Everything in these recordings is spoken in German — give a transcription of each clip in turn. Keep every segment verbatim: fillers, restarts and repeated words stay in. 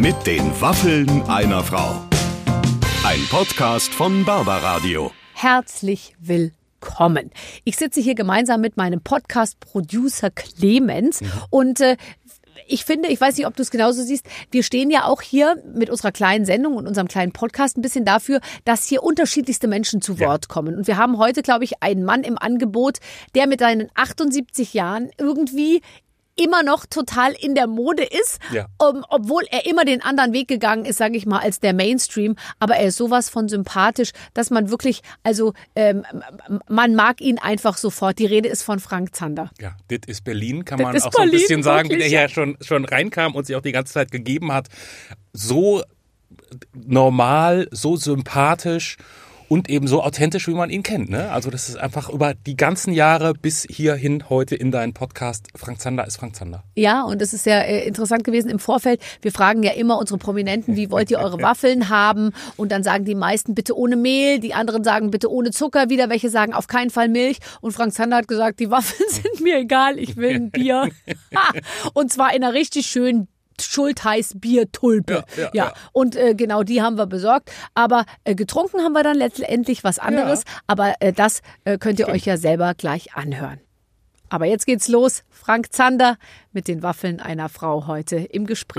Mit den Waffeln einer Frau. Ein Podcast von Barbaradio. Herzlich willkommen. Ich sitze hier gemeinsam mit meinem Podcast-Producer Clemens mhm. und äh, ich finde, ich weiß nicht, ob du es genauso siehst, wir stehen ja auch hier mit unserer kleinen Sendung und unserem kleinen Podcast ein bisschen dafür, dass hier unterschiedlichste Menschen zu Wort ja. kommen. Und wir haben heute, glaube ich, einen Mann im Angebot, der mit seinen achtundsiebzig Jahren irgendwie immer noch total in der Mode ist, ja. um, obwohl er immer den anderen Weg gegangen ist, sage ich mal, als der Mainstream. Aber er ist sowas von sympathisch, dass man wirklich, also ähm, man mag ihn einfach sofort. Die Rede ist von Frank Zander. Ja, das ist Berlin, kann das man auch Berlin, so ein bisschen sagen, wirklich, wie der ja schon, schon reinkam und sich auch die ganze Zeit gegeben hat. So normal, so sympathisch und eben so authentisch, wie man ihn kennt. Ne? Also das ist einfach über die ganzen Jahre bis hierhin heute in deinen Podcast. Frank Zander ist Frank Zander. Ja, und es ist ja äh, interessant gewesen im Vorfeld. Wir fragen ja immer unsere Prominenten, wie wollt ihr eure Waffeln haben? Und dann sagen die meisten bitte ohne Mehl, die anderen sagen bitte ohne Zucker, wieder welche sagen auf keinen Fall Milch. Und Frank Zander hat gesagt, die Waffeln sind mir egal, ich will ein Bier. Und zwar in einer richtig schönen Schultheiß Biertulpe. Ja, ja, ja. ja. Und äh, genau die haben wir besorgt. Aber äh, getrunken haben wir dann letztendlich was anderes. Ja. Aber äh, das äh, könnt ihr Stimmt. euch ja selber gleich anhören. Aber jetzt geht's los. Frank Zander mit den Waffeln einer Frau heute im Gespräch.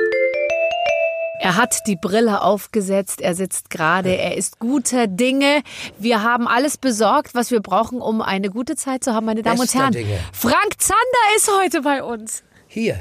Er hat die Brille aufgesetzt, er sitzt gerade, er ist guter Dinge. Wir haben alles besorgt, was wir brauchen, um eine gute Zeit zu haben, meine Damen Bester und Herren. Dinge. Frank Zander ist heute bei uns. Hier.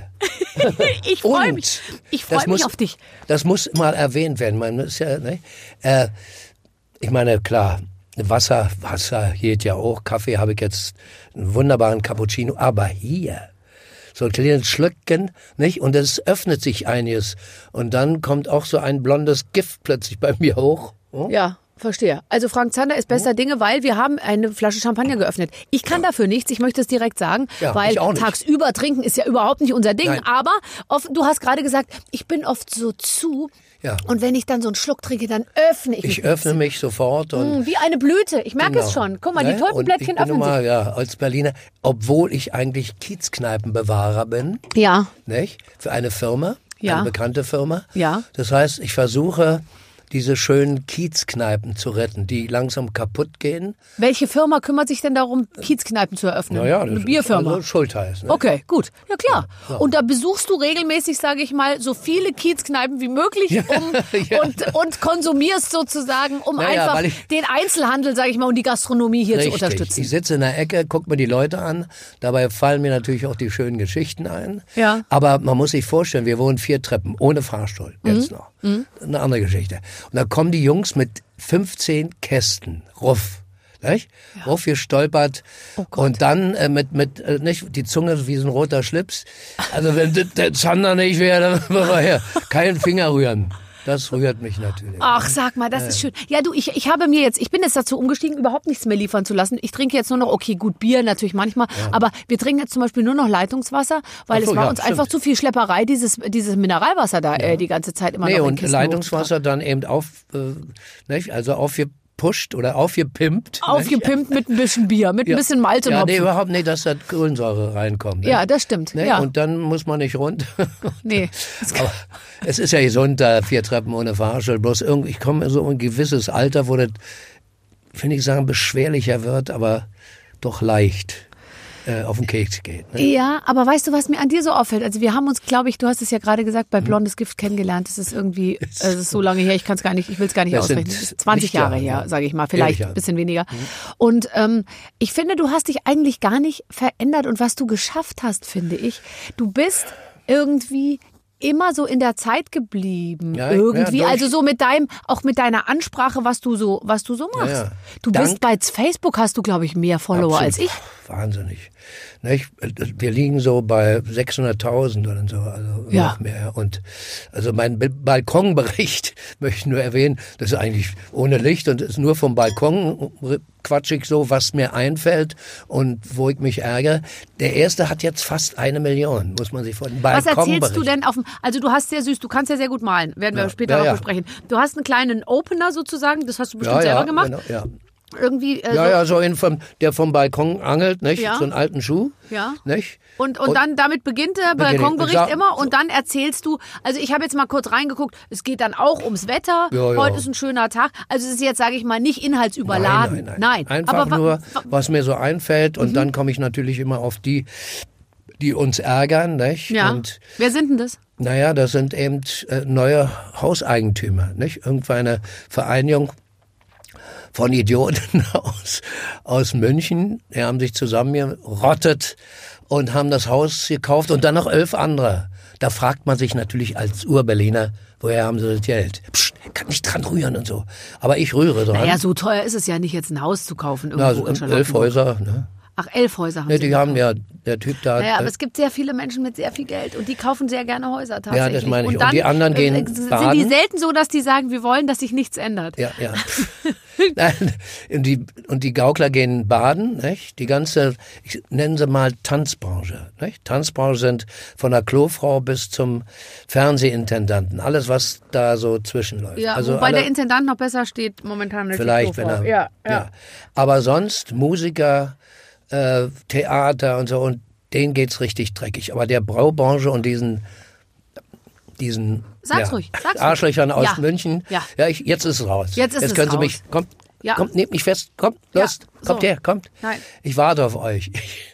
Ich freue mich. Ich freue mich auf dich. Das muss mal erwähnt werden. Man ist ja, ne? äh, ich meine, klar, Wasser, Wasser geht ja auch. Kaffee habe ich jetzt einen wunderbaren Cappuccino. Aber hier, so ein kleines Schlückchen, nicht? Und es öffnet sich einiges. Und dann kommt auch so ein blondes Gift plötzlich bei mir hoch. Hm? Ja. Verstehe. Also Frank Zander ist bester Dinge, weil wir haben eine Flasche Champagner geöffnet. Ich kann ja. dafür nichts, ich möchte es direkt sagen, ja, weil tagsüber trinken ist ja überhaupt nicht unser Ding. Nein. Aber oft, du hast gerade gesagt, ich bin oft so zu ja. und wenn ich dann so einen Schluck trinke, dann öffne ich mich. Ich öffne mich sofort. Und mmh, wie eine Blüte, ich merke genau. es schon. Guck mal, die ja, Tulpenblättchen öffnen mal, sich. Ja, als Berliner, obwohl ich eigentlich Kiezkneipenbewahrer bin. Ja. Nicht? Für eine Firma, ja. eine bekannte Firma. Ja. Das heißt, ich versuche, diese schönen Kiezkneipen zu retten, die langsam kaputt gehen. Welche Firma kümmert sich denn darum, Kiezkneipen zu eröffnen? Naja, eine Bierfirma. Also Schultheiß. Ne? Okay, gut. Ja klar. Ja, so. Und da besuchst du regelmäßig, sage ich mal, so viele Kiezkneipen wie möglich ja, um ja. und, und konsumierst sozusagen, um naja, einfach ich, den Einzelhandel, sage ich mal, und die Gastronomie hier richtig. zu unterstützen. Ich sitze in der Ecke, gucke mir die Leute an. Dabei fallen mir natürlich auch die schönen Geschichten ein. Ja. Aber man muss sich vorstellen, wir wohnen vier Treppen, ohne Fahrstuhl. Jetzt mhm. noch. Mhm. Eine andere Geschichte. Und da kommen die Jungs mit fünfzehn Kästen, Ruff. Nicht? Ja. Ruff gestolpert oh und dann äh, mit, mit äh, nicht, die Zunge wie so ein roter Schlips. Also wenn der Zander nicht wäre, dann würde er her. Keinen Finger rühren. Das rührt mich natürlich. Ach, sag mal, das ja. ist schön. Ja, du, ich, ich habe mir jetzt, ich bin jetzt dazu umgestiegen, überhaupt nichts mehr liefern zu lassen. Ich trinke jetzt nur noch, okay, gut, Bier natürlich manchmal, ja. aber wir trinken jetzt zum Beispiel nur noch Leitungswasser, weil so, es war ja, uns stimmt. einfach zu viel Schlepperei, dieses, dieses Mineralwasser da ja. äh, die ganze Zeit immer nee, noch in und Kisten Leitungswasser dann eben auf, äh, nicht? also aufgepusht oder aufgepimpt. Aufgepimpt mit ein bisschen Bier, mit ja. ein bisschen Malz und ja, Hopfen. Nee, überhaupt nicht, dass da Kohlensäure reinkommt. Ne? Ja, das stimmt. Ne? Ja. Und dann muss man nicht rund. Nee. Aber es ist ja gesund, da vier Treppen ohne Fahrstuhl. Bloß irgendwie, ich komme in so ein gewisses Alter, wo das, finde ich sagen, beschwerlicher wird, aber doch leicht äh, auf den Keks geht. Ne? Ja, aber weißt du, was mir an dir so auffällt? Also wir haben uns, glaube ich, du hast es ja gerade gesagt, bei Blondes Gift kennengelernt. Das ist irgendwie, es äh, ist so lange her, ich kann es gar nicht, ich will es gar nicht das ausrechnen. Das ist zwanzig Jahre her, ja. sage ich mal, vielleicht ein bisschen weniger. Mhm. Und ähm, ich finde, du hast dich eigentlich gar nicht verändert und was du geschafft hast, finde ich, du bist irgendwie immer so in der Zeit geblieben, ja, irgendwie, ja, also so mit deinem, auch mit deiner Ansprache, was du so, was du so machst. Ja, ja. Du Dank, bist bei Facebook, hast du, glaube ich, mehr Follower absolut, als ich. Wahnsinnig. Nicht? Wir liegen so bei sechshunderttausend oder so, also ja. noch mehr. Und also mein Balkonbericht möchte ich nur erwähnen, das ist eigentlich ohne Licht und ist nur vom Balkon quatsch ich so, was mir einfällt und wo ich mich ärgere. Der erste hat jetzt fast eine Million, muss man sich vor dem Balkon Was erzählst berichten. du denn auf dem, also du hast sehr süß, du kannst ja sehr gut malen, werden wir ja. später ja, noch ja. besprechen. Du hast einen kleinen Opener sozusagen, das hast du bestimmt ja, selber ja, gemacht. Genau, ja. Irgendwie. Äh, Ja, so, ja, so in vom, der vom Balkon angelt, nicht? Ja. So einen alten Schuh. Ja. Nicht? Und, und, Und- dann damit beginnt der Beginne ich. Balkonbericht Sag- immer und dann erzählst du, also ich habe jetzt mal kurz reingeguckt, es geht dann auch ums Wetter, Ja, ja. heute ist ein schöner Tag, also es ist jetzt, sage ich mal, nicht inhaltsüberladen. Nein, nein, nein. Einfach aber wa- nur, wa- was mir so einfällt und dann komme ich natürlich immer auf die, die uns ärgern, nicht? ja. Und Wer sind denn das? naja, das sind eben äh, neue Hauseigentümer, nicht? Irgendeine Vereinigung von Idioten aus, aus München, die haben sich zusammengerottet und haben das Haus gekauft und dann noch elf andere. Da fragt man sich natürlich als Urberliner, woher haben sie das Geld? Psst, kann nicht dran rühren und so. Aber ich rühre dran. Naja, so teuer ist es ja nicht, jetzt ein Haus zu kaufen Na, irgendwo so in elf Charlottenburg. Häuser, ne? Ach, elf Häuser haben Ne, sie die haben ja, der Typ da. Naja, aber äh, es gibt sehr viele Menschen mit sehr viel Geld und die kaufen sehr gerne Häuser tatsächlich. Ja, das meine ich. Und, Und dann die anderen gehen äh, sind baden. die selten so, dass die sagen, wir wollen, dass sich nichts ändert. Ja, ja. Nein, und die, und die Gaukler gehen baden, nicht? Die ganze, ich nenne sie mal Tanzbranche, nicht? Tanzbranche sind von der Klofrau bis zum Fernsehintendanten. Alles, was da so zwischenläuft. Ja, also wobei alle, der Intendant noch besser steht momentan als vielleicht, die wenn Klofrau. er, Ja, ja. Aber sonst Musiker, äh, Theater und so, und denen geht's richtig dreckig. Aber der Braubranche und diesen, diesen Sag's ja, ruhig, sag's ruhig. Arschlöchern aus Ja, München. ja. Ja, ich, jetzt ist es raus. Jetzt ist jetzt es können Sie raus. mich, kommt, Ja. kommt, nehmt mich fest, kommt, Ja, los, kommt so. her, kommt. Nein. Ich warte auf euch.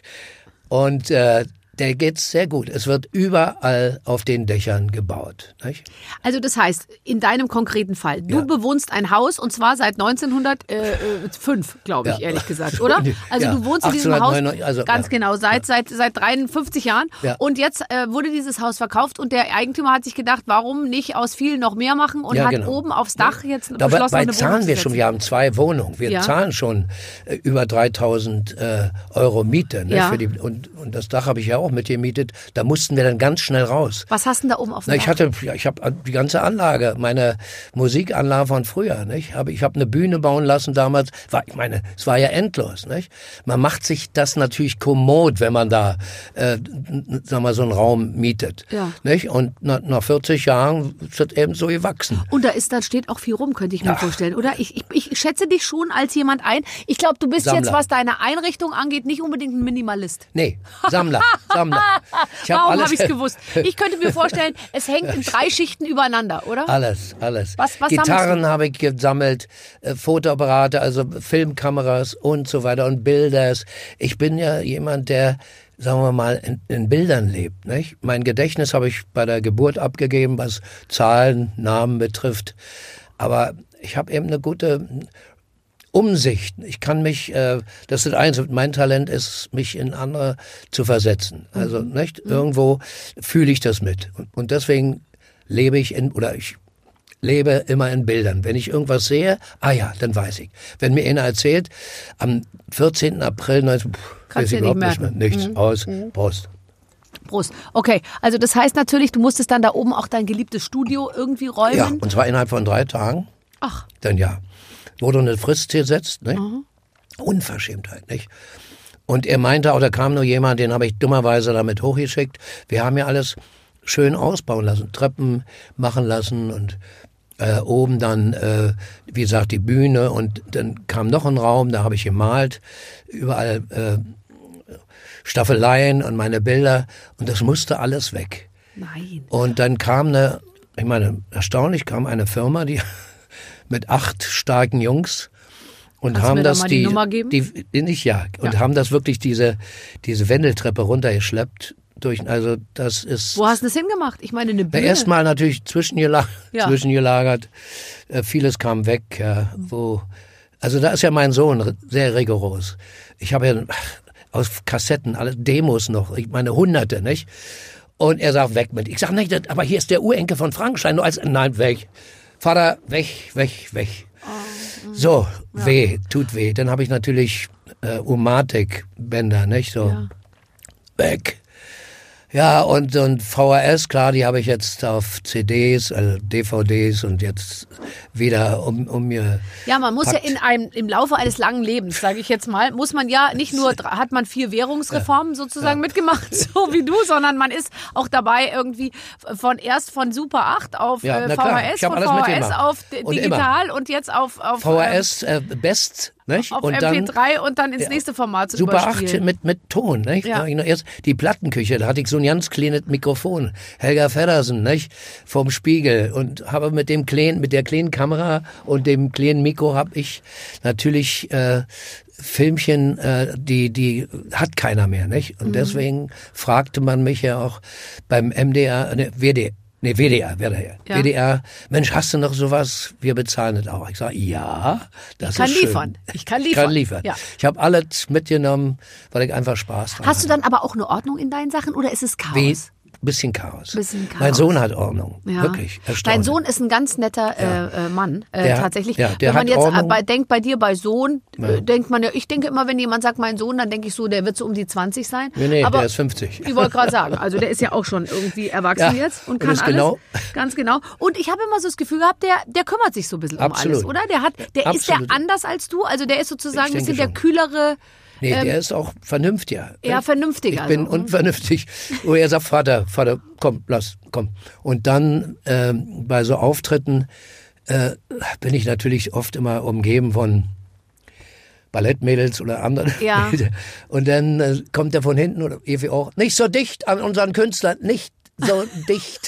Und äh, der geht's sehr gut. Es wird überall auf den Dächern gebaut. Nicht? Also das heißt, in deinem konkreten Fall, du Ja. bewohnst ein Haus und zwar seit neunzehnhundertfünf, glaube ich, Ja. ehrlich gesagt, oder? Also Ja. du wohnst in diesem Haus, achtzehnhundertneunundneunzig, also, ganz ja. genau, seit, seit, seit dreiundfünfzig Jahren Ja. und jetzt äh, wurde dieses Haus verkauft und der Eigentümer hat sich gedacht, warum nicht aus vielen noch mehr machen und Ja, hat genau. oben aufs Dach jetzt Dabei beschlossen, dabei eine zahlen Wohnung wir zu schon, setzen. wir haben zwei Wohnungen. Wir Ja. zahlen schon äh, über dreitausend äh, Euro Miete. Ne, Ja. für die, und, und das Dach habe ich ja auch mitgemietet. Da mussten wir dann ganz schnell raus. Was hast du denn da oben auf dem Na, ich Dach? hatte, ja, ich habe die ganze Anlage, meine Musikanlage von früher, nicht? Hab, ich habe eine Bühne bauen lassen damals. War, ich meine, es war ja endlos, nicht? Man macht sich das natürlich kommod, wenn man da, äh, sagen wir mal, so einen Raum mietet, Ja. nicht? Und nach, nach vierzig Jahren ist das eben so gewachsen. Und da ist, da steht auch viel rum, könnte ich mir vorstellen, oder? Ich, ich, ich schätze dich schon als jemand ein. Ich glaube, du bist Sammler. jetzt, was deine Einrichtung angeht, nicht unbedingt ein Minimalist. Nee, Sammler, Sammler. Ich hab Warum alles- habe ich es gewusst? Ich könnte mir vorstellen, es hängt in drei Schichten übereinander, oder? Alles, alles. Was- was Gitarren sammelst habe ich gesammelt, äh, Fotoapparate, also Filmkameras und so weiter und Bilder. Ich bin ja jemand, der, sagen wir mal, in, in Bildern lebt. Nicht? Mein Gedächtnis habe ich bei der Geburt abgegeben, was Zahlen, Namen betrifft. Aber ich habe eben eine gute Umsicht. Ich kann mich, äh, das ist eins, mein Talent ist, mich in andere zu versetzen. Also, Mhm. nicht? Irgendwo fühle ich das mit. Und, und deswegen lebe ich in, oder ich lebe immer in Bildern. Wenn ich irgendwas sehe, ah ja, dann weiß ich. Wenn mir einer erzählt, am vierzehnten April neunzehn, pff, Kannst weiß du ich dir überhaupt nicht nicht mehr. merken. Nichts. Aus. Prost. Prost. Okay, also das heißt natürlich, du musstest dann da oben auch dein geliebtes Studio irgendwie räumen. Ja, und zwar innerhalb von drei Tagen. Ach, Dann ja. Wurde eine Frist gesetzt, ne? Unverschämtheit, nicht? Und er meinte auch, da kam nur jemand, den habe ich dummerweise damit hochgeschickt. Wir haben ja alles schön ausbauen lassen, Treppen machen lassen und äh, oben dann, äh, wie gesagt, die Bühne und dann kam noch ein Raum, da habe ich gemalt, überall äh, Staffeleien und meine Bilder und das musste alles weg. nein. Und dann kam eine, ich meine, erstaunlich kam eine Firma, die mit acht starken Jungs und Kannst du haben mir da das mal die die, Nummer geben? die nicht ja und Ja. haben das wirklich diese diese Wendeltreppe runtergeschleppt durch, also das ist Wo hast du das hingemacht? Ich meine, eine Bühne. erstmal natürlich zwischengelagert, Ja. zwischengelagert. Äh, vieles kam weg, ja, wo also da ist ja mein Sohn r- sehr rigoros. Ich habe ja ach, aus Kassetten alle Demos noch, ich meine Hunderte, nicht? Und er sagt, weg mit. Ich sage, nicht, das- aber hier ist der Urenkel von Frankenstein. Nur als, nein, weg. Vater, weg, weg, weg. So, weh, tut weh. Dann habe ich natürlich äh, Umatic-Bänder, nicht? So, Ja. weg. Ja, und, und V H S, klar, die habe ich jetzt auf C Ds, also D V Ds und jetzt wieder um, um mir... Ja, man muss packt. ja in einem, im Laufe eines langen Lebens, sage ich jetzt mal, muss man ja nicht nur, dr- hat man vier Währungsreformen sozusagen mitgemacht, so wie du, sondern man ist auch dabei irgendwie von erst von Super acht auf Ja, äh, na klar, V H S, ich hab von alles V H S mitgemacht. auf d- Und digital und jetzt auf, auf V H ähm, S, äh, Best, Nicht? Auf und M P drei dann, und dann ins nächste Format zu Super überspielen. acht mit, mit Ton. Nicht? Ja. Erst die Plattenküche, da hatte ich so ein ganz kleines Mikrofon. Helga Feddersen, nicht? Vom Spiegel. Und habe mit dem kleinen, mit der kleinen Kamera und dem kleinen Mikro habe ich natürlich äh, Filmchen, äh, die die hat keiner mehr, nicht? Und mhm. deswegen fragte man mich ja auch beim M D R, ne, W D R, Nee, W D R, W D R. Ja. W D R, Mensch, hast du noch sowas? Wir bezahlen das auch. Ich sage, ja, das ich kann ist schön. liefern. Ich kann liefern. Ich kann liefern. Ja. Ich habe alles mitgenommen, weil ich einfach Spaß dran Hast hatte. Du dann aber auch eine Ordnung in deinen Sachen oder ist es Chaos? Wie? Bisschen Chaos. Bisschen Chaos. Mein Sohn hat Ordnung, ja. wirklich. Dein Sohn ist ein ganz netter ja. äh, Mann, äh, der, tatsächlich. Ja, der wenn man hat jetzt Ordnung. bei, denkt bei dir bei Sohn, ja. äh, denkt man ja, ich denke immer, wenn jemand sagt, mein Sohn, dann denke ich so, der wird so um die zwanzig sein. Nee, nee, aber der ist fünfzig. Ich wollte gerade sagen, also der ist ja auch schon irgendwie erwachsen ja, jetzt und kann alles. Genau. Ganz genau. Und ich habe immer so das Gefühl gehabt, der, der kümmert sich so ein bisschen Absolut. um alles, oder? Der hat, der Absolut. ist der anders als du, also der ist sozusagen ein bisschen schon. der kühlere. Nee, ähm, der ist auch vernünftiger. Ja, vernünftiger. Ich bin also. unvernünftig. Wo er sagt, Vater, Vater, komm, lass, komm. Und dann ähm, bei so Auftritten äh, bin ich natürlich oft immer umgeben von Ballettmädels oder anderen. Ja. Und dann äh, kommt er von hinten oder Evi auch, nicht so dicht an unseren Künstlern, nicht so dicht.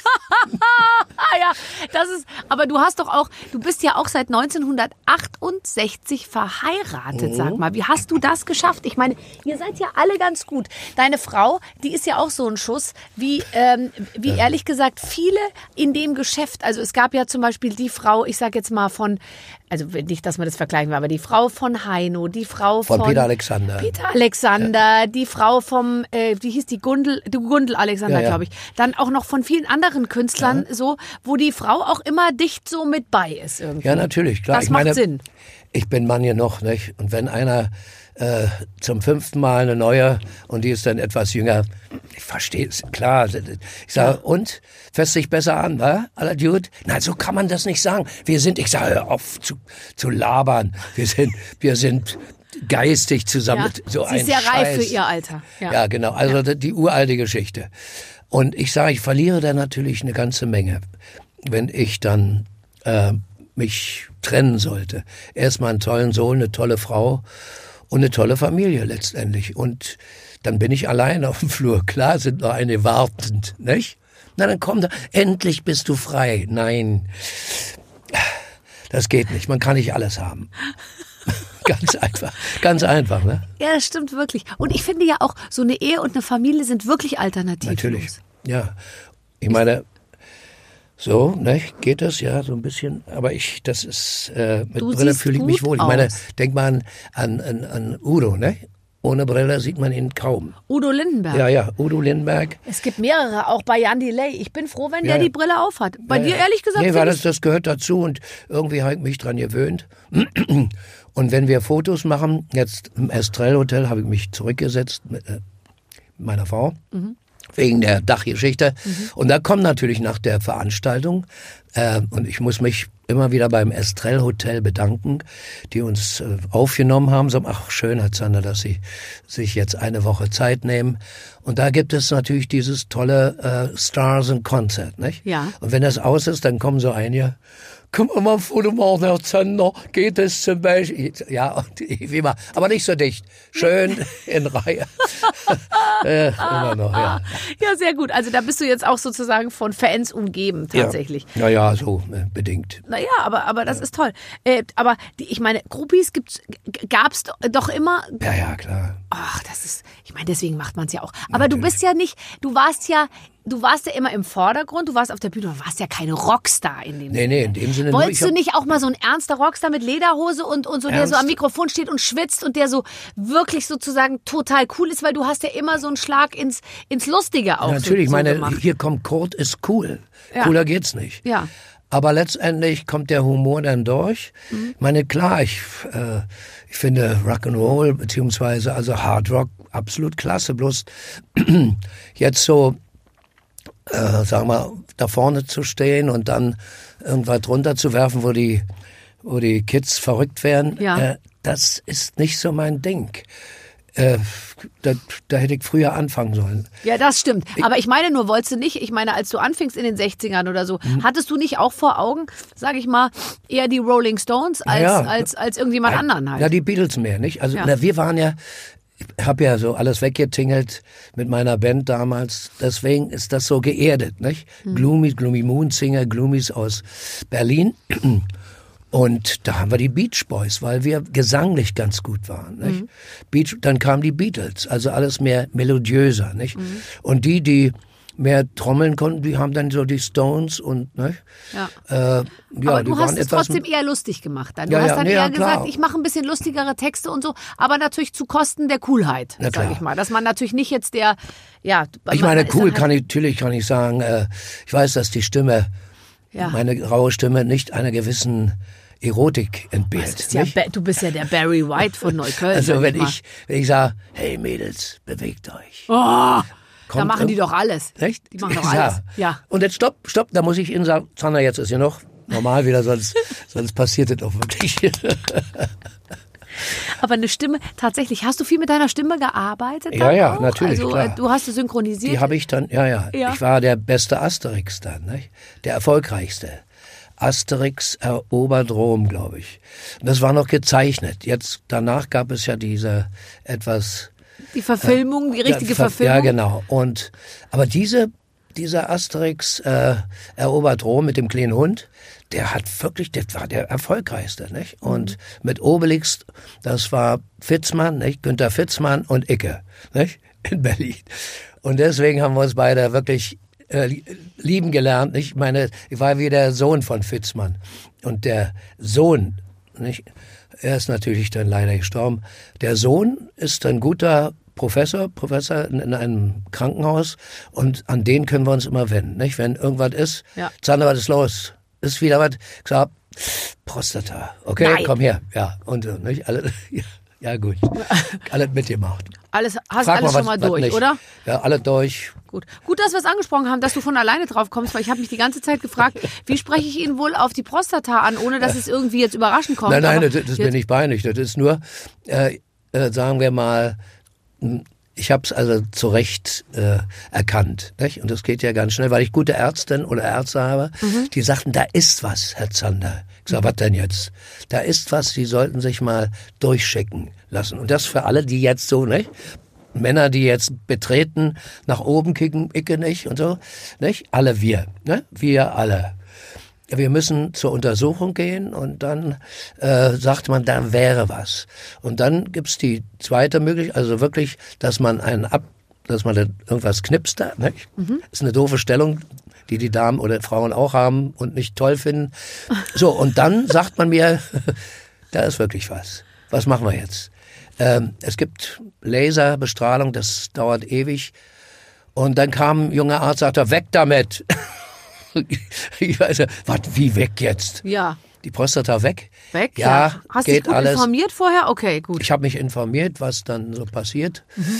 Ah ja, das ist, aber du hast doch auch, du bist ja auch seit neunzehnhundertachtundsechzig verheiratet, mhm. sag mal. Wie hast du das geschafft? Ich meine, ihr seid ja alle ganz gut. Deine Frau, die ist ja auch so ein Schuss, wie, ähm, wie ja. ehrlich gesagt viele in dem Geschäft. Also es gab ja zum Beispiel die Frau, ich sag jetzt mal von, also nicht, dass man das vergleichen will, aber die Frau von Heino, die Frau von, von Peter Alexander. Peter Alexander, ja. die Frau vom, äh, wie hieß die, Gundel, die Gundel Alexander, ja, ja. glaube ich. Dann auch noch von vielen anderen Künstlern, ja. so, wo die Frau auch immer dicht so mit bei ist irgendwie. Ja, natürlich, klar. Das ich macht meine, Sinn. Ich bin Mann genug, nicht? Und wenn einer äh, zum fünften Mal eine neue und die ist dann etwas jünger, ich verstehe es, klar. Ich sage, ja. und? Fässt sich besser an, wa? Aller gut? Nein, so kann man das nicht sagen. Wir sind, ich sage, hör auf zu, zu labern. Wir sind, wir sind geistig zusammen. Ja. So Sie ein ist sehr Scheiß. reif für ihr Alter. Ja, ja genau. Also ja. die uralte Geschichte. Und ich sage, ich verliere da natürlich eine ganze Menge, wenn ich dann äh, mich trennen sollte. Erstmal einen tollen Sohn, eine tolle Frau und eine tolle Familie letztendlich. Und dann bin ich allein auf dem Flur. Klar sind noch eine wartend, nicht? Na, dann komm da, endlich bist du frei. Nein, das geht nicht. Man kann nicht alles haben. Ganz einfach, ganz einfach, ne? Ja, das stimmt wirklich. Und ich finde ja auch, so eine Ehe und eine Familie sind wirklich alternativlos. Natürlich, ja. Ich meine, so, ne, geht das ja so ein bisschen. Aber ich, das ist, äh, mit du Brille fühle ich mich wohl. Ich aus. meine, denk mal an, an, an, an Udo, ne? Ohne Brille sieht man ihn kaum. Udo Lindenberg. Ja, ja, Udo Lindenberg. Es gibt mehrere, auch bei Jan Delay. Ich bin froh, wenn ja. der die Brille aufhat. Bei ja, dir ehrlich gesagt? Nee, weil das, das gehört dazu und irgendwie habe ich mich dran gewöhnt. Und wenn wir Fotos machen, jetzt im Estrell Hotel habe ich mich zurückgesetzt mit äh, meiner Frau, mhm. wegen der Dachgeschichte. Mhm. Und da kommt natürlich nach der Veranstaltung, äh, und ich muss mich immer wieder beim Estrell Hotel bedanken, die uns äh, aufgenommen haben. So, ach, schön, Herr Zander, dass Sie sich jetzt eine Woche Zeit nehmen. Und da gibt es natürlich dieses tolle äh, Stars and Concert, nicht? Ja. Und wenn das aus ist, dann kommen so einige, komm mal ein Foto machen, Herr Zander, geht es zum Beispiel? Ja, und wie immer, aber nicht so dicht. Schön in Reihe. äh, immer noch, ja. Ja, sehr gut. Also da bist du jetzt auch sozusagen von Fans umgeben, tatsächlich. Ja, ja, ja so äh, bedingt. Naja, aber, aber das ja. ist toll. Äh, aber die, ich meine, Groupies gibt's, gab's doch immer. Ja, ja, klar. Ach, das ist, ich meine, deswegen macht man es ja auch. Aber Natürlich. Du bist ja nicht, du warst ja, du warst ja immer im Vordergrund, du warst auf der Bühne, du warst ja keine Rockstar in dem nee, Sinne. Nee, in dem Sinne Wolltest nur, du nicht auch mal so ein ernster Rockstar mit Lederhose und, und so, Ernst? Der so am Mikrofon steht und schwitzt und der so wirklich sozusagen total cool ist, weil du hast ja immer so einen Schlag ins, ins Lustige auch. Ja, natürlich, so, so meine, gemacht. Hier kommt Kurt, ist cool. Ja. Cooler geht's nicht. Ja. Aber letztendlich kommt der Humor dann durch. Mhm. Ich meine, klar, ich, äh, ich finde Rock'n'Roll beziehungsweise also Hard Rock absolut klasse. Bloß jetzt so, äh, sagen wir, da vorne zu stehen und dann irgendwas drunter zu werfen, wo die, wo die Kids verrückt werden, ja. äh, das ist nicht so mein Ding. Äh, da, da hätte ich früher anfangen sollen. Ja, das stimmt. Aber ich meine nur, wolltest du nicht, ich meine, als du anfingst in den sechzigern oder so, mhm. hattest du nicht auch vor Augen, sag ich mal, eher die Rolling Stones als, ja. als, als irgendjemand anderen halt? Ja, die Beatles mehr, nicht? Also ja. na, wir waren ja, ich habe ja so alles weggetingelt mit meiner Band damals, deswegen ist das so geerdet, nicht? Mhm. Gloomies, Gloomy Moon Singer, Gloomies aus Berlin. Und da haben wir die Beach Boys, weil wir gesanglich ganz gut waren. Nicht? Mhm. Beach, dann kamen die Beatles, also alles mehr melodiöser. Nicht? Mhm. Und die, die mehr trommeln konnten, die haben dann so die Stones und nicht? Ja. Äh, ja, aber die du waren hast es etwas trotzdem eher lustig gemacht. Dann. Du ja, hast ja, dann nee, eher ja, gesagt, klar. ich mache ein bisschen lustigere Texte und so, aber natürlich zu Kosten der Coolheit, Na sag klar. ich mal. Dass man natürlich nicht jetzt der, ja. Ich man, meine, man cool halt, kann ich, natürlich kann ich sagen, äh, ich weiß, dass die Stimme, ja. meine raue Stimme nicht einer gewissen Erotik entbehrt. Das ist ja, du bist ja der Barry White von Neukölln. Also wenn ich, ich, wenn ich sage, hey Mädels, bewegt euch. Oh, Kommt da machen die doch alles. Echt? Die machen doch ja. alles. Ja. Und jetzt stopp, stopp, da muss ich Ihnen sagen, Zander, jetzt ist ja noch normal wieder, sonst, sonst passiert das auch wirklich. Aber eine Stimme, tatsächlich, hast du viel mit deiner Stimme gearbeitet? Ja, ja, auch? natürlich, Also klar. du hast es synchronisiert? Die habe ich dann, ja, ja, Ja. Ich war der beste Asterix dann, nicht? Der erfolgreichste. Asterix erobert Rom, glaube ich. Und das war noch gezeichnet. Jetzt, danach gab es ja diese etwas... Die Verfilmung, die richtige ja, ver- Verfilmung? Ja, genau. Und, aber diese, dieser Asterix äh, erobert Rom mit dem kleinen Hund, der hat wirklich, der war der erfolgreichste, nicht? Und mhm. mit Obelix, das war Fitzmann, nicht? Günter Fitzmann und Icke, nicht? In Berlin. Und deswegen haben wir uns beide wirklich äh, lieben gelernt, nicht? Ich meine, ich war wie der Sohn von Fitzmann. Und der Sohn, nicht? Er ist natürlich dann leider gestorben. Der Sohn ist ein guter Professor, Professor in, in einem Krankenhaus, und an den können wir uns immer wenden, nicht? Wenn irgendwas ist, ja. Zander, was ist los? Ist wieder was? Ich sag, Prostata. Okay, Nein. komm her. Ja, und äh, nicht? Alle, ja, ja gut. Alles mitgemacht. Alles, hast Frag alles mal, schon was- mal was durch, nicht. oder? Ja, alle durch. Gut. Gut, dass wir es angesprochen haben, dass du von alleine drauf kommst, weil ich habe mich die ganze Zeit gefragt, wie spreche ich ihn wohl auf die Prostata an, ohne dass es irgendwie jetzt überraschend kommt. Nein, nein, Aber das, das ist jetzt- mir nicht peinlich. Das ist nur, äh, äh, sagen wir mal, ich habe es also zu Recht äh, erkannt. Nicht? Und das geht ja ganz schnell, weil ich gute Ärztinnen oder Ärzte habe, Mhm. die sagten, da ist was, Herr Zander. Ich sag, was denn jetzt? Da ist was, Sie sollten sich mal durchschicken lassen. Und das für alle, die jetzt so, nicht? Männer, die jetzt betreten, nach oben kicken, Icke nicht und so, nicht? Alle wir, ne? Wir alle. Wir müssen zur Untersuchung gehen, und dann äh, sagt man, da wäre was. Und dann gibt's die zweite Möglichkeit, also wirklich, dass man einen ab, dass man da irgendwas knipst da, nicht? Mhm. Ist eine doofe Stellung, die die Damen oder Frauen auch haben und nicht toll finden. So, und dann sagt man mir, da ist wirklich was. Was machen wir jetzt? Ähm, es gibt Laserbestrahlung, das dauert ewig. Und dann kam ein junger Arzt, sagte, weg damit. Ich weiß ja, was, wie weg jetzt? Ja. Die Prostata weg? Weg? Ja, Hast du dich geht gut alles. informiert vorher? Okay, gut. Ich habe mich informiert, was dann so passiert. Mhm.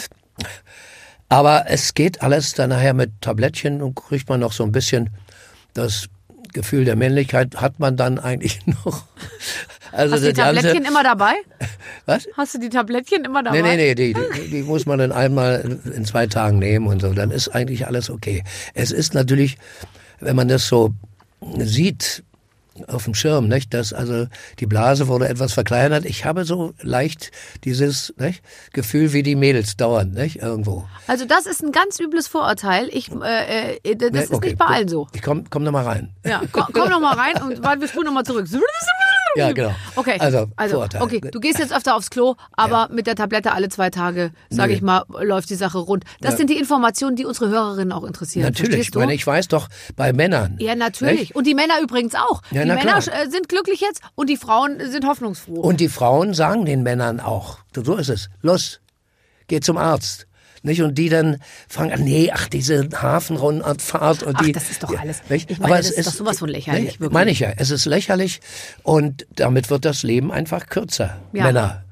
Aber es geht alles dann nachher mit Tablettchen, und kriegt man noch so ein bisschen das Gefühl der Männlichkeit, hat man dann eigentlich noch. Also Hast du die das Ganze- Tablettchen immer dabei? Was? Hast du die Tablettchen immer dabei? Nee, nee, nee, die, die, die muss man dann einmal in zwei Tagen nehmen und so. Dann ist eigentlich alles okay. Es ist natürlich, wenn man das so sieht auf dem Schirm, nicht, dass also die Blase wurde etwas verkleinert. Ich habe so leicht dieses, nicht, Gefühl, wie die Mädels dauern, nicht, irgendwo. Also das ist ein ganz übles Vorurteil. Ich, äh, äh, das Nee, ist okay, nicht bei gut. allen so. Ich komm, komm noch mal rein. Ja, komm, komm noch mal rein und warte, wir spulen noch mal zurück. Ja, genau. Okay, Also, also Vorurteil. okay, du gehst jetzt öfter aufs Klo, aber mit der Tablette alle zwei Tage, sage Nö. ich mal, läuft die Sache rund. Das Ja. sind die Informationen, die unsere Hörerinnen auch interessieren. Natürlich, Verstehst ich du? meine, ich weiß doch, bei Männern. Ja, natürlich. Nicht? Und die Männer übrigens auch. Ja, die na Männer klar. äh, sind glücklich jetzt und die Frauen sind hoffnungsfroh. Und die Frauen sagen den Männern auch, so ist es, los, geh zum Arzt. Nicht? Und die dann fangen an, nee, ach, diese Hafenrundfahrt und Ach, die. das ist doch alles. Nicht? Ich meine, Aber das es ist doch sowas von lächerlich, Nee, wirklich. meine ich ja, es ist lächerlich, und damit wird das Leben einfach kürzer. Ja. Männer.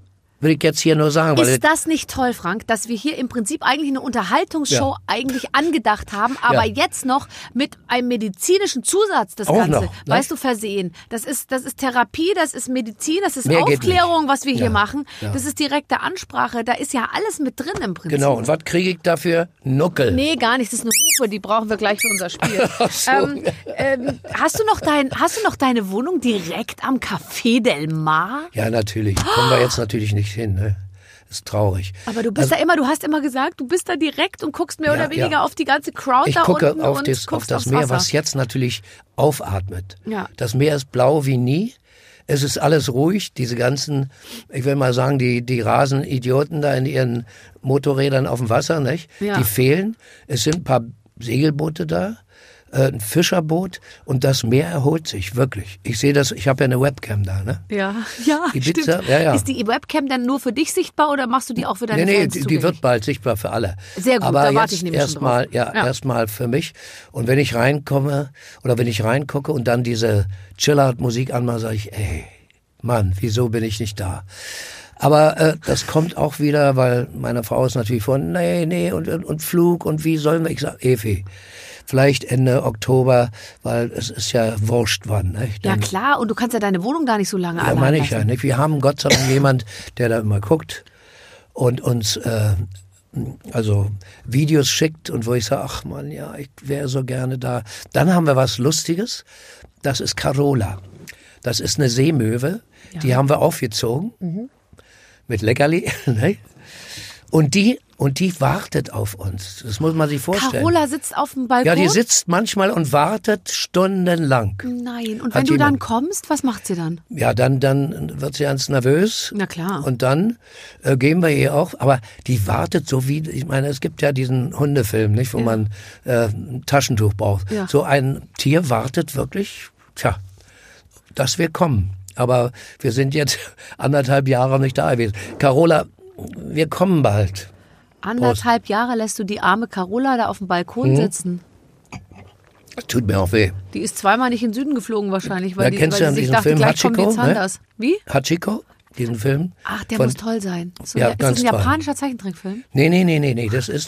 will ich jetzt hier nur sagen. Weil ist das nicht toll, Frank, dass wir hier im Prinzip eigentlich eine Unterhaltungsshow Ja. eigentlich angedacht haben, aber Ja. jetzt noch mit einem medizinischen Zusatz das Auch Ganze, noch, ne? weißt du, versehen. Das ist, das ist Therapie, das ist Medizin, das ist Mehr geht Aufklärung, was wir hier Ja. machen. Ja. Das ist direkte Ansprache, da ist ja alles mit drin im Prinzip. Genau, und was kriege ich dafür? Nuckel. Nee, gar nicht. Das ist eine Hupe, die brauchen wir gleich für unser Spiel. so. ähm, ähm, hast, du noch dein, hast du noch deine Wohnung direkt am Café Del Mar? Ja, natürlich. Kommen wir jetzt natürlich nicht hin, ne? Ist traurig. Aber du bist da immer, du hast immer gesagt, du bist da direkt und guckst mehr Also Ja, oder weniger ja. auf die ganze Crowd Ich da gucke unten auf und das, auf guckst das aufs Meer, Wasser. was jetzt natürlich aufatmet. Ja. Das Meer ist blau wie nie. Es ist alles ruhig. Diese ganzen, ich will mal sagen, die, die Rasenidioten da in ihren Motorrädern auf dem Wasser, nicht? Ja. Die fehlen. Es sind ein paar Segelboote da, äh, ein Fischerboot und das Meer erholt sich, wirklich. Ich sehe das, ich habe ja eine Webcam da, ne? Ja, ja, Ibiza, stimmt. ja, ja. Ist die Webcam dann nur für dich sichtbar oder machst du die auch für deine Nee, nee, Fans die, die zugänglich? wird bald sichtbar für alle. Sehr gut, Aber da warte jetzt ich nämlich schon erstmal, drauf. ja, Ja. erstmal für mich. Und wenn ich reinkomme oder wenn ich reingucke und dann diese Chill-Out-Musik anmache, sage ich, ey, Mann, wieso bin ich nicht da? Aber äh, das kommt auch wieder, weil meine Frau ist natürlich von, nee, nee, und, und, und Flug und wie sollen wir? Ich sage, Evi, vielleicht Ende Oktober, weil es ist ja wurscht wann. Nicht? Ja Dann- klar, und du kannst ja deine Wohnung da nicht so lange ja, allein meine ich ja lassen. nicht. Wir haben Gott sei Dank jemand, der da immer guckt und uns äh, also Videos schickt und wo ich sage, ach man, ja, ich wäre so gerne da. Dann haben wir was Lustiges. Das ist Carola. Das ist eine Seemöwe. Die haben wir aufgezogen mit Leckerli. Ne? Und die und die wartet auf uns. Das muss man sich vorstellen. Carola sitzt auf dem Balkon? Ja, die sitzt manchmal und wartet stundenlang. Nein, und Hat wenn du dann jemand- kommst, was macht sie dann? Ja, dann, dann wird sie ganz nervös. Na klar. Und dann äh, gehen wir ihr auch. Aber die wartet so wie, ich meine, es gibt ja diesen Hundefilm, nicht, wo Ja. man äh, ein Taschentuch braucht. Ja. So ein Tier wartet wirklich, tja, dass wir kommen. Aber wir sind jetzt anderthalb Jahre nicht da gewesen. Carola, wir kommen bald. Anderthalb Jahre lässt du die arme Carola da auf dem Balkon Mhm. sitzen. Das tut mir auch weh. Die ist zweimal nicht in den Süden geflogen wahrscheinlich, weil Ja, die, kennst weil du die sich diesen dachte, Film gleich kommen die Hachiko, ne? Zanders. Wie? Hachiko, diesen Film. Ach, der Von- muss toll sein. So, Ja, ja, ist ganz das ein toll. japanischer Zeichentrickfilm? Nee, nee, nee, nee, nee, das ist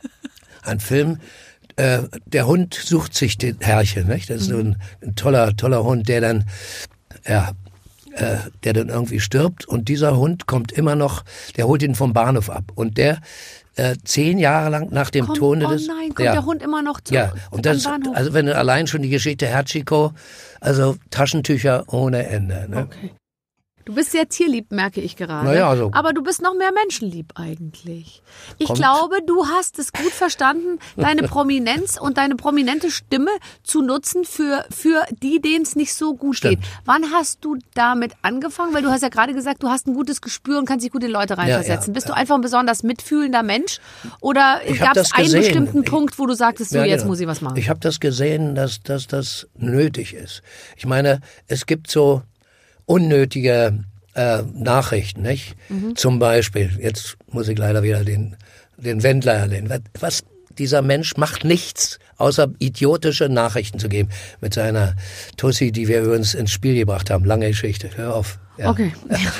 ein Film, äh, der Hund sucht sich den Herrchen, nicht? Das ist so ein, ein toller, toller Hund, der dann, ja, äh, der dann irgendwie stirbt und dieser Hund kommt immer noch, der holt ihn vom Bahnhof ab und der äh, zehn Jahre lang nach dem Kommt, Tode oh des... nein, kommt ja, der Hund immer noch zu, ja, und das, am Bahnhof? also wenn du allein schon die Geschichte Hachiko, also Taschentücher ohne Ende, ne? Okay. Du bist sehr tierlieb, merke ich gerade. Na ja, so. Aber du bist noch mehr menschenlieb eigentlich. Ich Kommt. glaube, du hast es gut verstanden, deine Prominenz und deine prominente Stimme zu nutzen für, für die, denen es nicht so gut Stimmt. geht. Wann hast du damit angefangen? Weil du hast ja gerade gesagt, du hast ein gutes Gespür und kannst dich gut in Leute reinversetzen. ja, Bist du einfach ein besonders mitfühlender Mensch? Oder Ich hab gab es das einen gesehen. bestimmten Ich- Punkt, wo du sagtest, so Ja, jetzt genau. muss ich was machen? Ich habe das gesehen, dass, dass das nötig ist. Ich meine, es gibt so unnötige äh, Nachrichten, nicht? Mhm. Zum Beispiel, jetzt muss ich leider wieder den, den Wendler erwähnen. Was, was dieser Mensch macht nichts, außer idiotische Nachrichten zu geben. Mit seiner Tussi, die wir übrigens ins Spiel gebracht haben. Lange Geschichte, hör auf. Ja. Okay.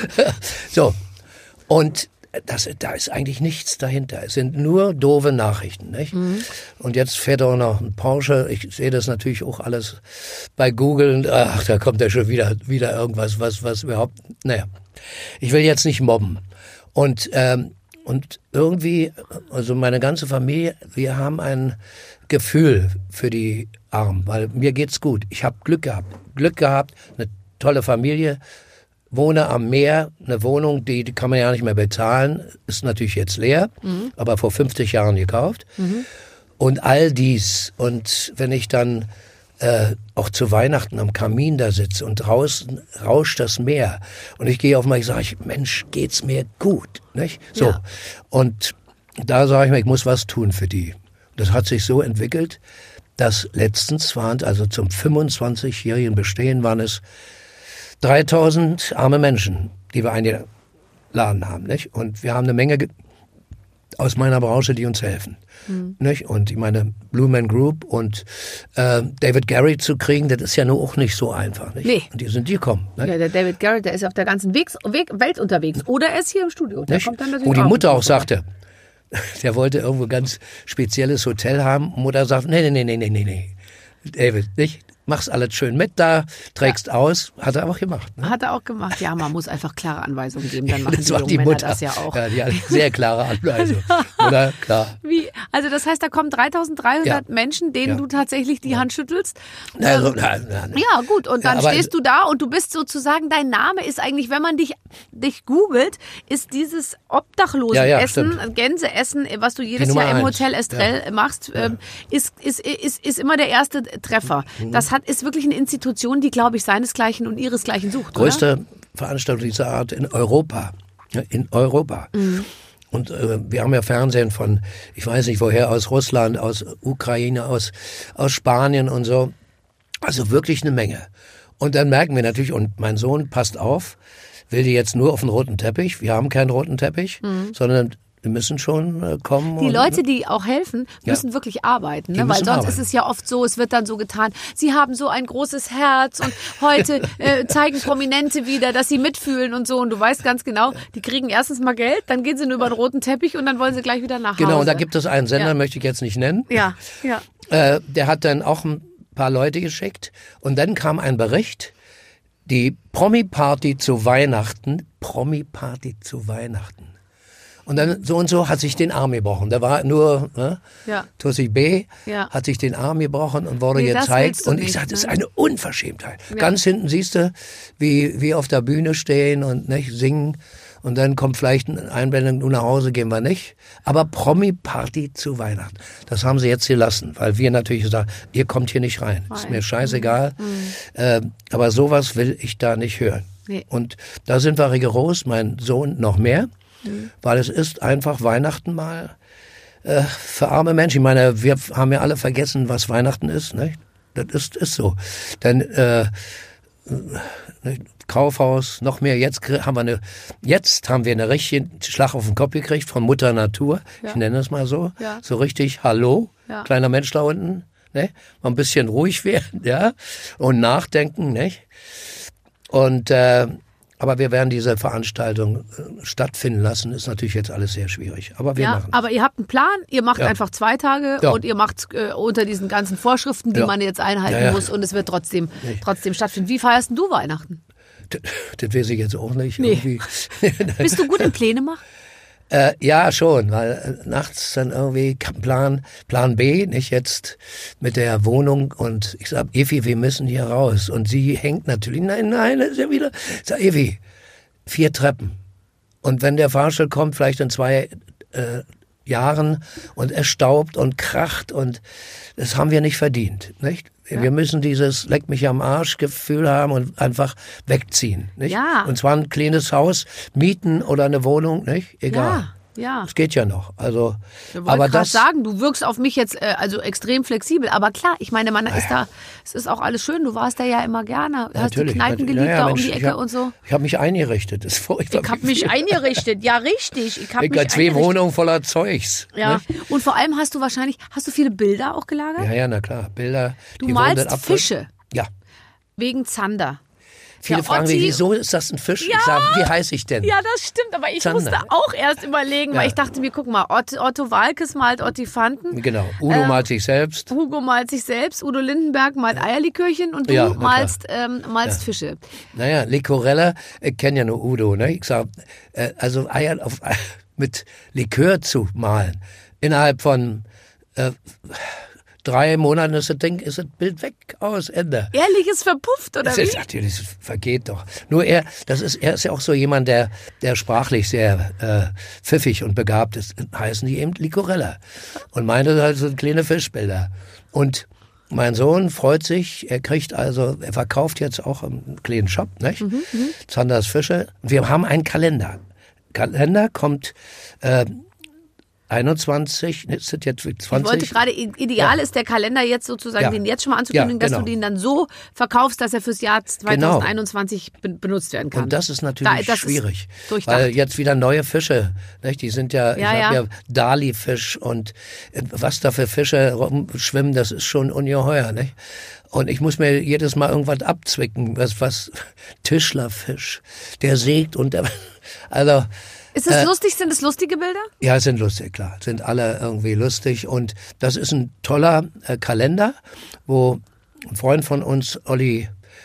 So, und das, da ist eigentlich nichts dahinter. Es sind nur doofe Nachrichten, nicht? Mhm. Und jetzt fährt auch noch ein Porsche. Ich sehe das natürlich auch alles bei Google. Und, ach, da kommt ja schon wieder, wieder irgendwas, was, was überhaupt, naja. Ich will jetzt nicht mobben. Und, ähm, und irgendwie, also meine ganze Familie, wir haben ein Gefühl für die Armen, weil mir geht's gut. Ich habe Glück gehabt. Glück gehabt, eine tolle Familie, wohne am Meer, eine Wohnung, die, die kann man ja nicht mehr bezahlen, ist natürlich jetzt leer, mhm. aber vor fünfzig Jahren gekauft. Mhm. Und all dies. Und wenn ich dann äh, auch zu Weihnachten am Kamin da sitze und draußen rauscht das Meer und ich gehe auf mal, ich sage, Mensch, geht's mir gut, nicht? So. Ja. Und da sage ich mir, ich muss was tun für die. Das hat sich so entwickelt, dass letztens waren, also zum fünfundzwanzigjährigen Bestehen waren es dreitausend arme Menschen, die wir eingeladen haben, nicht? Und wir haben eine Menge, ge- aus meiner Branche, die uns helfen. Mhm. Nicht? Und ich meine, Blue Man Group und äh, David Garrett zu kriegen, das ist ja nur auch nicht so einfach. Nicht? Nee. Und die sind die kommen. Nicht? Ja, der David Garrett, der ist auf der ganzen Weg, Weg, Welt unterwegs. Oder er ist hier im Studio. Der kommt dann natürlich Wo die auch Mutter auch sagte, der wollte irgendwo ganz spezielles Hotel haben. Mutter sagt, nee, nee, nee, nee, nee, nee. David, nicht? Machst alles schön mit da, trägst ja. aus. Hat er auch gemacht. Ne? Hat er auch gemacht. Ja, man muss einfach klare Anweisungen geben. Dann machen das die war jungen die Männer Mutter. das ja auch. Ja, die hat sehr klare Anweisungen. Oder? Klar. Wie? Also das heißt, da kommen dreitausenddreihundert ja. Menschen, denen ja. du tatsächlich die ja. Hand schüttelst. Also, na, na, na. Ja, gut. Und dann ja, stehst du da und du bist sozusagen, dein Name ist eigentlich, wenn man dich, dich googelt, ist dieses Obdachlosenessen, ja, ja, Gänseessen, was du jedes Jahr im eins. Hotel Estrell ja. machst, ja. ist, ist, ist, ist immer der erste Treffer. Mhm. Das hat, ist wirklich eine Institution, die, glaube ich, seinesgleichen und ihresgleichen sucht. Größte oder? Veranstaltung dieser Art in Europa. Ja, in Europa. Mhm. Und äh, wir haben ja Fernsehen von, ich weiß nicht woher, aus Russland, aus Ukraine, aus, aus Spanien und so. Also wirklich eine Menge. Und dann merken wir natürlich, und mein Sohn passt auf, will die jetzt nur auf den roten Teppich. Wir haben keinen roten Teppich, mhm. sondern wir müssen schon äh, kommen. Die und, Leute, die auch helfen, müssen ja. wirklich arbeiten. Ne? Weil sonst arbeiten. Ist es ja oft so, es wird dann so getan, sie haben so ein großes Herz und heute äh, zeigen Prominente wieder, dass sie mitfühlen und so. Und du weißt ganz genau, die kriegen erstens mal Geld, dann gehen sie nur über den roten Teppich und dann wollen sie gleich wieder nach Hause. Genau, und da gibt es einen Sender, ja. möchte ich jetzt nicht nennen. Ja, ja. Äh, der hat dann auch ein paar Leute geschickt und dann kam ein Bericht, die Promi-Party zu Weihnachten, Promi-Party zu Weihnachten. Und dann so und so hat sich den Arm gebrochen. Da war nur ne, ja. Tussi B. Ja. hat sich den Arm gebrochen und wurde nee, gezeigt. Und nicht, ich sagte, das ne? ist eine Unverschämtheit. Ja. Ganz hinten siehst du, wie wir auf der Bühne stehen und nicht, singen. Und dann kommt vielleicht eine Einblendung, nur nach Hause gehen wir nicht. Aber Promi-Party zu Weihnachten. Das haben sie jetzt gelassen, weil wir natürlich sagen, ihr kommt hier nicht rein. Nein. Ist mir scheißegal. Mhm. Äh, aber sowas will ich da nicht hören. Nee. Und da sind wir rigoros, mein Sohn noch mehr. Mhm. Weil es ist einfach Weihnachten mal äh, für arme Menschen. Ich meine, wir haben ja alle vergessen, was Weihnachten ist. Ne? Das ist, ist so. Denn äh, Kaufhaus, noch mehr. Jetzt haben wir eine, jetzt haben wir eine richtige Schlag auf den Kopf gekriegt von Mutter Natur. Ja. Ich nenne es mal so. Ja. So richtig, hallo, ja. kleiner Mensch da unten. Ne? Mal ein bisschen ruhig werden, ja, und nachdenken, nicht? Und äh, aber wir werden diese Veranstaltung äh, stattfinden lassen. Ist natürlich jetzt alles sehr schwierig. Aber wir ja, machen es. Aber ihr habt einen Plan. Ihr macht ja. einfach zwei Tage ja. und ihr macht äh, unter diesen ganzen Vorschriften, die ja. man jetzt einhalten ja, ja. muss. Und es wird trotzdem, trotzdem stattfinden. Wie feierst denn du Weihnachten? Das, das weiß ich jetzt auch nicht. Nee. Irgendwie. Bist du gut im Pläne machen? Äh, ja, schon, weil äh, nachts dann irgendwie Plan, Plan B, nicht jetzt mit der Wohnung und ich sag, Evi, wir müssen hier raus. Und sie hängt natürlich, nein, nein, das ist ja wieder, ich sag, Evi, vier Treppen. Und wenn der Fahrstuhl kommt, vielleicht in zwei äh, Jahren und es staubt und kracht und das haben wir nicht verdient, nicht? Ja. Wir müssen dieses Leck mich am Arsch Gefühl haben und einfach wegziehen, nicht? Ja. Und zwar ein kleines Haus mieten oder eine Wohnung, nicht? Egal. Ja. Ja. Das geht ja noch. Also, ich aber wollte das sagen, du wirkst auf mich jetzt äh, also extrem flexibel. Aber klar, ich meine, man ist da, es ist auch alles schön. Du warst da ja immer gerne. Hast die Kneipen geliebt naja, da Mensch, um die Ecke hab, und so. Ich habe mich eingerichtet. Das ist furchtbar. Ich habe mich eingerichtet. Ja, richtig. Ich habe mich zwei eingerichtet. Wohnungen voller Zeugs. Ja. Ne? Und vor allem hast du wahrscheinlich, hast du viele Bilder auch gelagert? Ja, ja, na klar. Bilder. Du die malst Fische. Ja. Wegen Zander. Viele ja, fragen Otti, mich, wieso ist das ein Fisch? Ja, ich sage, wie heiße ich denn? Ja, das stimmt, aber ich Zander. musste auch erst überlegen, Ja. weil ich dachte mir, guck mal, Otto, Otto Walkes malt Ottifanten. Genau, Udo Ähm, malt sich selbst. Hugo malt sich selbst, Udo Lindenberg malt Eierlikörchen und du Ja, na malst, ähm, malst Ja. Fische. Naja, Licorella, ich kenne ja nur Udo. Ne? Ich sag, äh, also Eier auf, mit Likör zu malen, innerhalb von äh, drei Monaten ist das Ding, ist das Bild weg, aus, Ende. Ehrlich, ist verpufft, oder Das wie? ist natürlich, das vergeht doch. Nur er, das ist, er ist ja auch so jemand, der, der sprachlich sehr äh, pfiffig und begabt ist. Heißen die eben Licorella. Und meine halt so kleine Fischbilder. Und mein Sohn freut sich, er kriegt also, er verkauft jetzt auch einen kleinen Shop, nicht? Mhm, Zanders Fische. Wir haben einen Kalender. Kalender kommt äh, einundzwanzig, ist das jetzt zwanzig? Ich wollte gerade, ideal ja. ist der Kalender jetzt sozusagen, ja. den jetzt schon mal anzukündigen, ja, genau. dass du den dann so verkaufst, dass er fürs Jahr zwanzig einundzwanzig genau. benutzt werden kann. Und das ist natürlich da, das schwierig, ist weil jetzt wieder neue Fische, nicht? Die sind ja, ja ich habe ja, ja Dali-Fisch und was da für Fische rumschwimmen, das ist schon ungeheuer, nicht? Und ich muss mir jedes Mal irgendwas abzwicken, was, was, Tischlerfisch, der sägt und der, also, ist es äh, lustig? Sind es lustige Bilder? Ja, es sind lustig, klar. Sind alle irgendwie lustig. Und das ist ein toller äh, Kalender, wo ein Freund von uns, Olli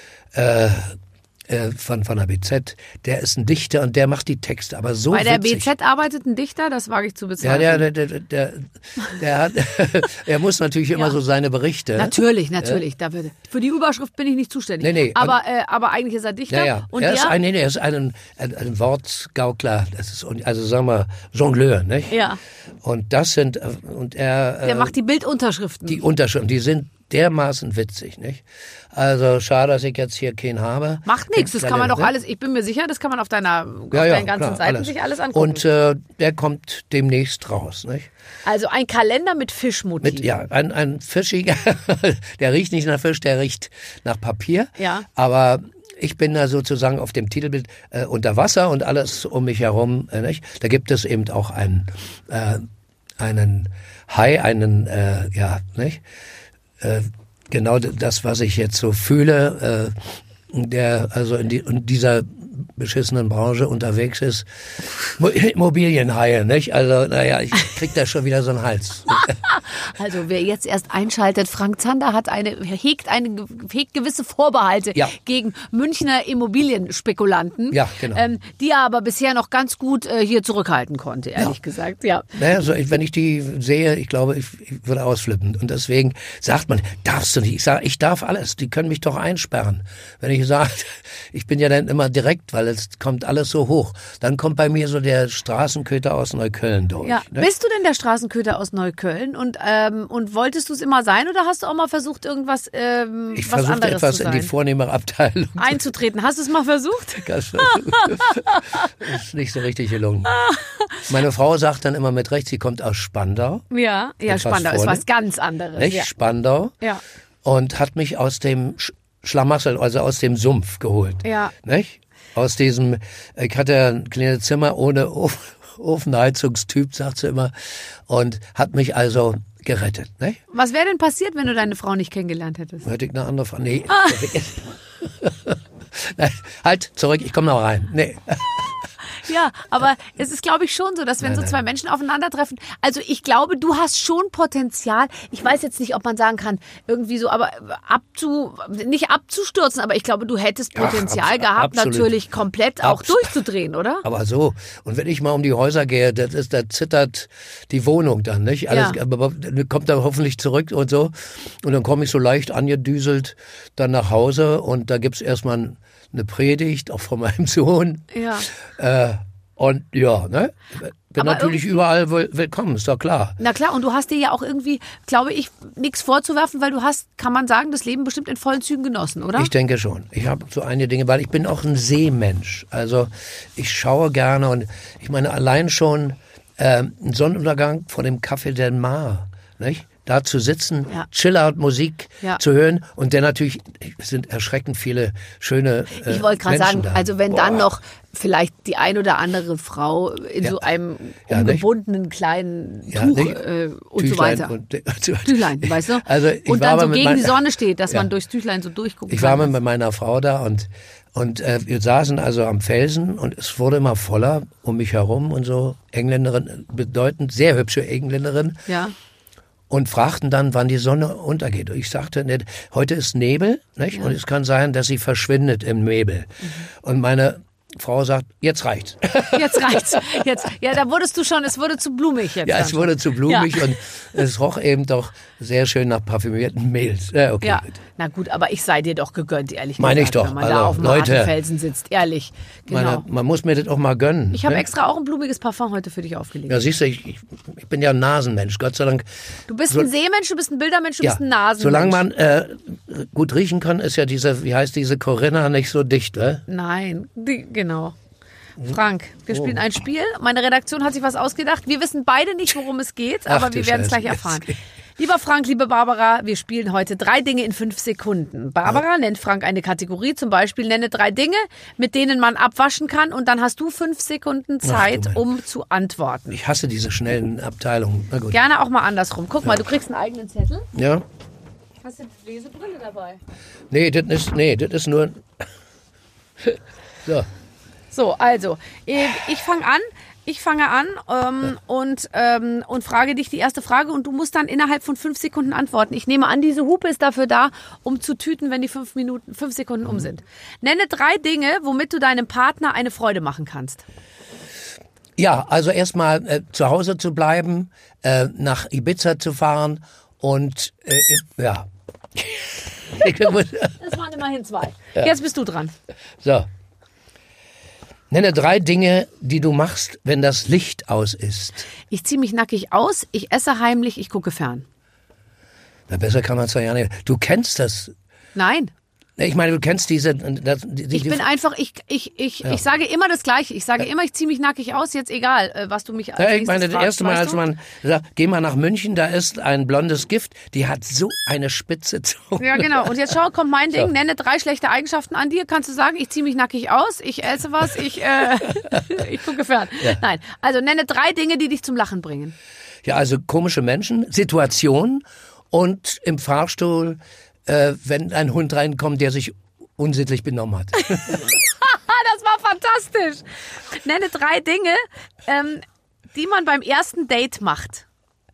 äh, äh, von, von der B Z, der ist ein Dichter und der macht die Texte. Aber so Bei der witzig. B Z arbeitet ein Dichter? Das wage ich zu bezweifeln. Ja, der, der, der, der, der hat, er muss natürlich immer ja. so seine Berichte. Natürlich, natürlich. Ja. Da wird, für die Überschrift bin ich nicht zuständig. Nee, nee. Aber, äh, aber eigentlich ist er Dichter. Ja, ja. Und er, der, ist ein, nee, nee, er ist ein, ein, ein Wortgaukler. Das ist, also sagen wir, Jongleur, nicht? Ja. Und das sind, und er... Der äh, macht die Bildunterschriften. Die Unterschriften, die sind dermaßen witzig, nicht? Also schade, dass ich jetzt hier keinen habe. Macht nichts, das kann man doch alles, ich bin mir sicher, das kann man auf deiner auf ja, ja, deinen ganzen klar, Seiten alles. sich alles angucken. Und äh, der kommt demnächst raus, nicht? Also ein Kalender mit Fischmotiv. Mit, ja, ein, ein fischiger, der riecht nicht nach Fisch, der riecht nach Papier. Ja. Aber ich bin da sozusagen auf dem Titelbild äh, unter Wasser und alles um mich herum, äh, nicht? Da gibt es eben auch einen, äh, einen Hai, einen, äh, ja, nicht? Äh, genau das, was ich jetzt so fühle, äh, der also in, die, in dieser beschissenen Branche unterwegs ist. Immobilienhaie, nicht? Also, naja, ich krieg da schon wieder so einen Hals. Also, wer jetzt erst einschaltet, Frank Zander hat eine, hegt eine, hegt gewisse Vorbehalte ja. gegen Münchner Immobilienspekulanten, ja, genau. ähm, die er aber bisher noch ganz gut äh, hier zurückhalten konnte, ehrlich ja. gesagt, ja. Naja, so, wenn ich die sehe, ich glaube, ich, ich würde ausflippen. Und deswegen sagt man, darfst du nicht. Ich sage, ich darf alles. Die können mich doch einsperren. Wenn ich sage, ich bin ja dann immer direkt, weil es kommt alles so hoch. Dann kommt bei mir so der Straßenköter aus Neukölln durch. Ja. Ne? Bist du denn der Straßenköter aus Neukölln und ähm, und wolltest du es immer sein oder hast du auch mal versucht, irgendwas ähm, ich was anderes etwas zu sein? in die vornehmere Abteilung einzutreten. Hast du es mal versucht? Das ist nicht so richtig gelungen. Meine Frau sagt dann immer mit Recht, sie kommt aus Spandau. Ja, ja, Spandau ist was ganz anderes. Nicht? Ja. Spandau. Ja. Und hat mich aus dem Schlamassel, also aus dem Sumpf geholt. Ja. Nicht? Aus diesem, ich hatte ein kleines Zimmer ohne Ofenheizungstyp, sagt sie immer, und hat mich also gerettet. Nicht? Was wäre denn passiert, wenn du deine Frau nicht kennengelernt hättest? Hätte ich eine andere Frau. Nee. Ah. Nein, halt, zurück, ich komme noch rein. Nee. Ja, aber es ist, glaube ich, schon so, dass wenn nein, so zwei nein. Menschen aufeinandertreffen, also ich glaube, du hast schon Potenzial, ich weiß jetzt nicht, ob man sagen kann, irgendwie so, aber abzu, nicht abzustürzen, aber ich glaube, du hättest Potenzial Ach, gehabt, absolut. Natürlich komplett auch Abs- durchzudrehen, oder? Aber so, und wenn ich mal um die Häuser gehe, das ist, da zittert die Wohnung dann, nicht? Alles, ja. aber kommt dann hoffentlich zurück und so, und dann komme ich so leicht angedüselt dann nach Hause und da gibt's erstmal eine Predigt, auch von meinem Sohn. Ja. Äh, und ja, ne? Bin aber natürlich überall willkommen, ist doch klar. Na klar, und du hast dir ja auch irgendwie, glaube ich, nichts vorzuwerfen, weil du hast, kann man sagen, das Leben bestimmt in vollen Zügen genossen, oder? Ich denke schon. Ich habe so einige Dinge, weil ich bin auch ein Seemensch. Also ich schaue gerne und ich meine allein schon äh, ein Sonnenuntergang vor dem Café del Mar, nicht? Da zu sitzen, ja. Chillout-Musik ja. zu hören und dann natürlich, es sind erschreckend viele schöne äh, Ich wollte gerade sagen, da. also wenn Boah. dann noch vielleicht die ein oder andere Frau in ja. so einem ja, umgebundenen nicht? kleinen ja, Tuch äh, und Tüchlein so weiter. Und, Tüchlein, weißt du? Also ich und war dann so mit gegen mein, die Sonne steht, dass ja. man durchs Tüchlein so durchgucken ich kann. Ich war mit meiner Frau da und Und äh, wir saßen also am Felsen und es wurde immer voller um mich herum und so. Engländerin, bedeutend sehr hübsche Engländerin. Ja. Und fragten dann, wann die Sonne untergeht. Und ich sagte, ne, heute ist Nebel, nicht? Ja. Und es kann sein, dass sie verschwindet im Nebel. Mhm. Und meine Frau sagt, jetzt reicht's. Jetzt reicht's. Jetzt, ja, da wurdest du schon, es wurde zu blumig jetzt. Ja, es schon. wurde zu blumig ja. und es roch eben doch sehr schön nach parfümierten Mehl. Ja, okay. Ja. Na gut, aber ich sei dir doch gegönnt, ehrlich Meine gesagt, ich doch. wenn man also, da auf dem Leute, Felsen sitzt, ehrlich. Genau. Meine, man muss mir das auch mal gönnen. Ich habe ne? extra auch ein blumiges Parfum heute für dich aufgelegt. Ja, siehst du, ich, ich, ich bin ja ein Nasenmensch, Gott sei Dank. Du bist so, ein Seemensch, du bist ein Bildermensch, du ja, bist ein Nasenmensch. Solange man äh, gut riechen kann, ist ja diese, wie heißt diese Corinna, nicht so dicht, ne? Nein, die, genau. Frank, wir spielen ein Spiel. Meine Redaktion hat sich was ausgedacht. Wir wissen beide nicht, worum es geht, aber Ach, wir werden es gleich erfahren. Lieber Frank, liebe Barbara, wir spielen heute drei Dinge in fünf Sekunden. Barbara ja. nennt Frank eine Kategorie, zum Beispiel nenne drei Dinge, mit denen man abwaschen kann und dann hast du fünf Sekunden Zeit, Ach, um zu antworten. Ich hasse diese schnellen Abteilungen. Na gut. Gerne auch mal andersrum. Guck ja. mal, du kriegst einen eigenen Zettel. Ja. Hast du eine Lesebrille dabei? Nee, das ist, nee, das ist nur... so. So, also, ich fange an. Ich fange an ähm, und, ähm, und frage dich die erste Frage und du musst dann innerhalb von fünf Sekunden antworten. Ich nehme an, diese Hupe ist dafür da, um zu tüten, wenn die fünf Minuten, fünf Sekunden um sind. Nenne drei Dinge, womit du deinem Partner eine Freude machen kannst. Ja, also erstmal äh, zu Hause zu bleiben, äh, nach Ibiza zu fahren und äh, ja. Das waren immerhin zwei. Ja. Jetzt bist du dran. So. Nenne drei Dinge, die du machst, wenn das Licht aus ist. Ich ziehe mich nackig aus, ich esse heimlich, ich gucke fern. Na, besser kann man es ja nicht. Du kennst das. Nein. Ich meine, du kennst diese... Das, die, ich bin einfach, ich, ich, ich, ja. ich sage immer das Gleiche. Ich sage ja. immer, ich ziehe mich nackig aus, jetzt egal, was du mich als ja, Ich meine, das fragst, erste Mal, als man sagt, geh mal nach München, da ist ein blondes Gift, die hat so eine spitze Zunge. Ja, genau. Und jetzt schau, kommt mein Ding, so. Nenne drei schlechte Eigenschaften an dir. Kannst du sagen, ich ziehe mich nackig aus, ich esse was, ich, äh, ich gucke fern. Ja. Nein, also nenne drei Dinge, die dich zum Lachen bringen. Ja, also komische Menschen, Situationen und im Fahrstuhl, äh, wenn ein Hund reinkommt, der sich unsittlich benommen hat. Das war fantastisch. Nenne drei Dinge, ähm, die man beim ersten Date macht.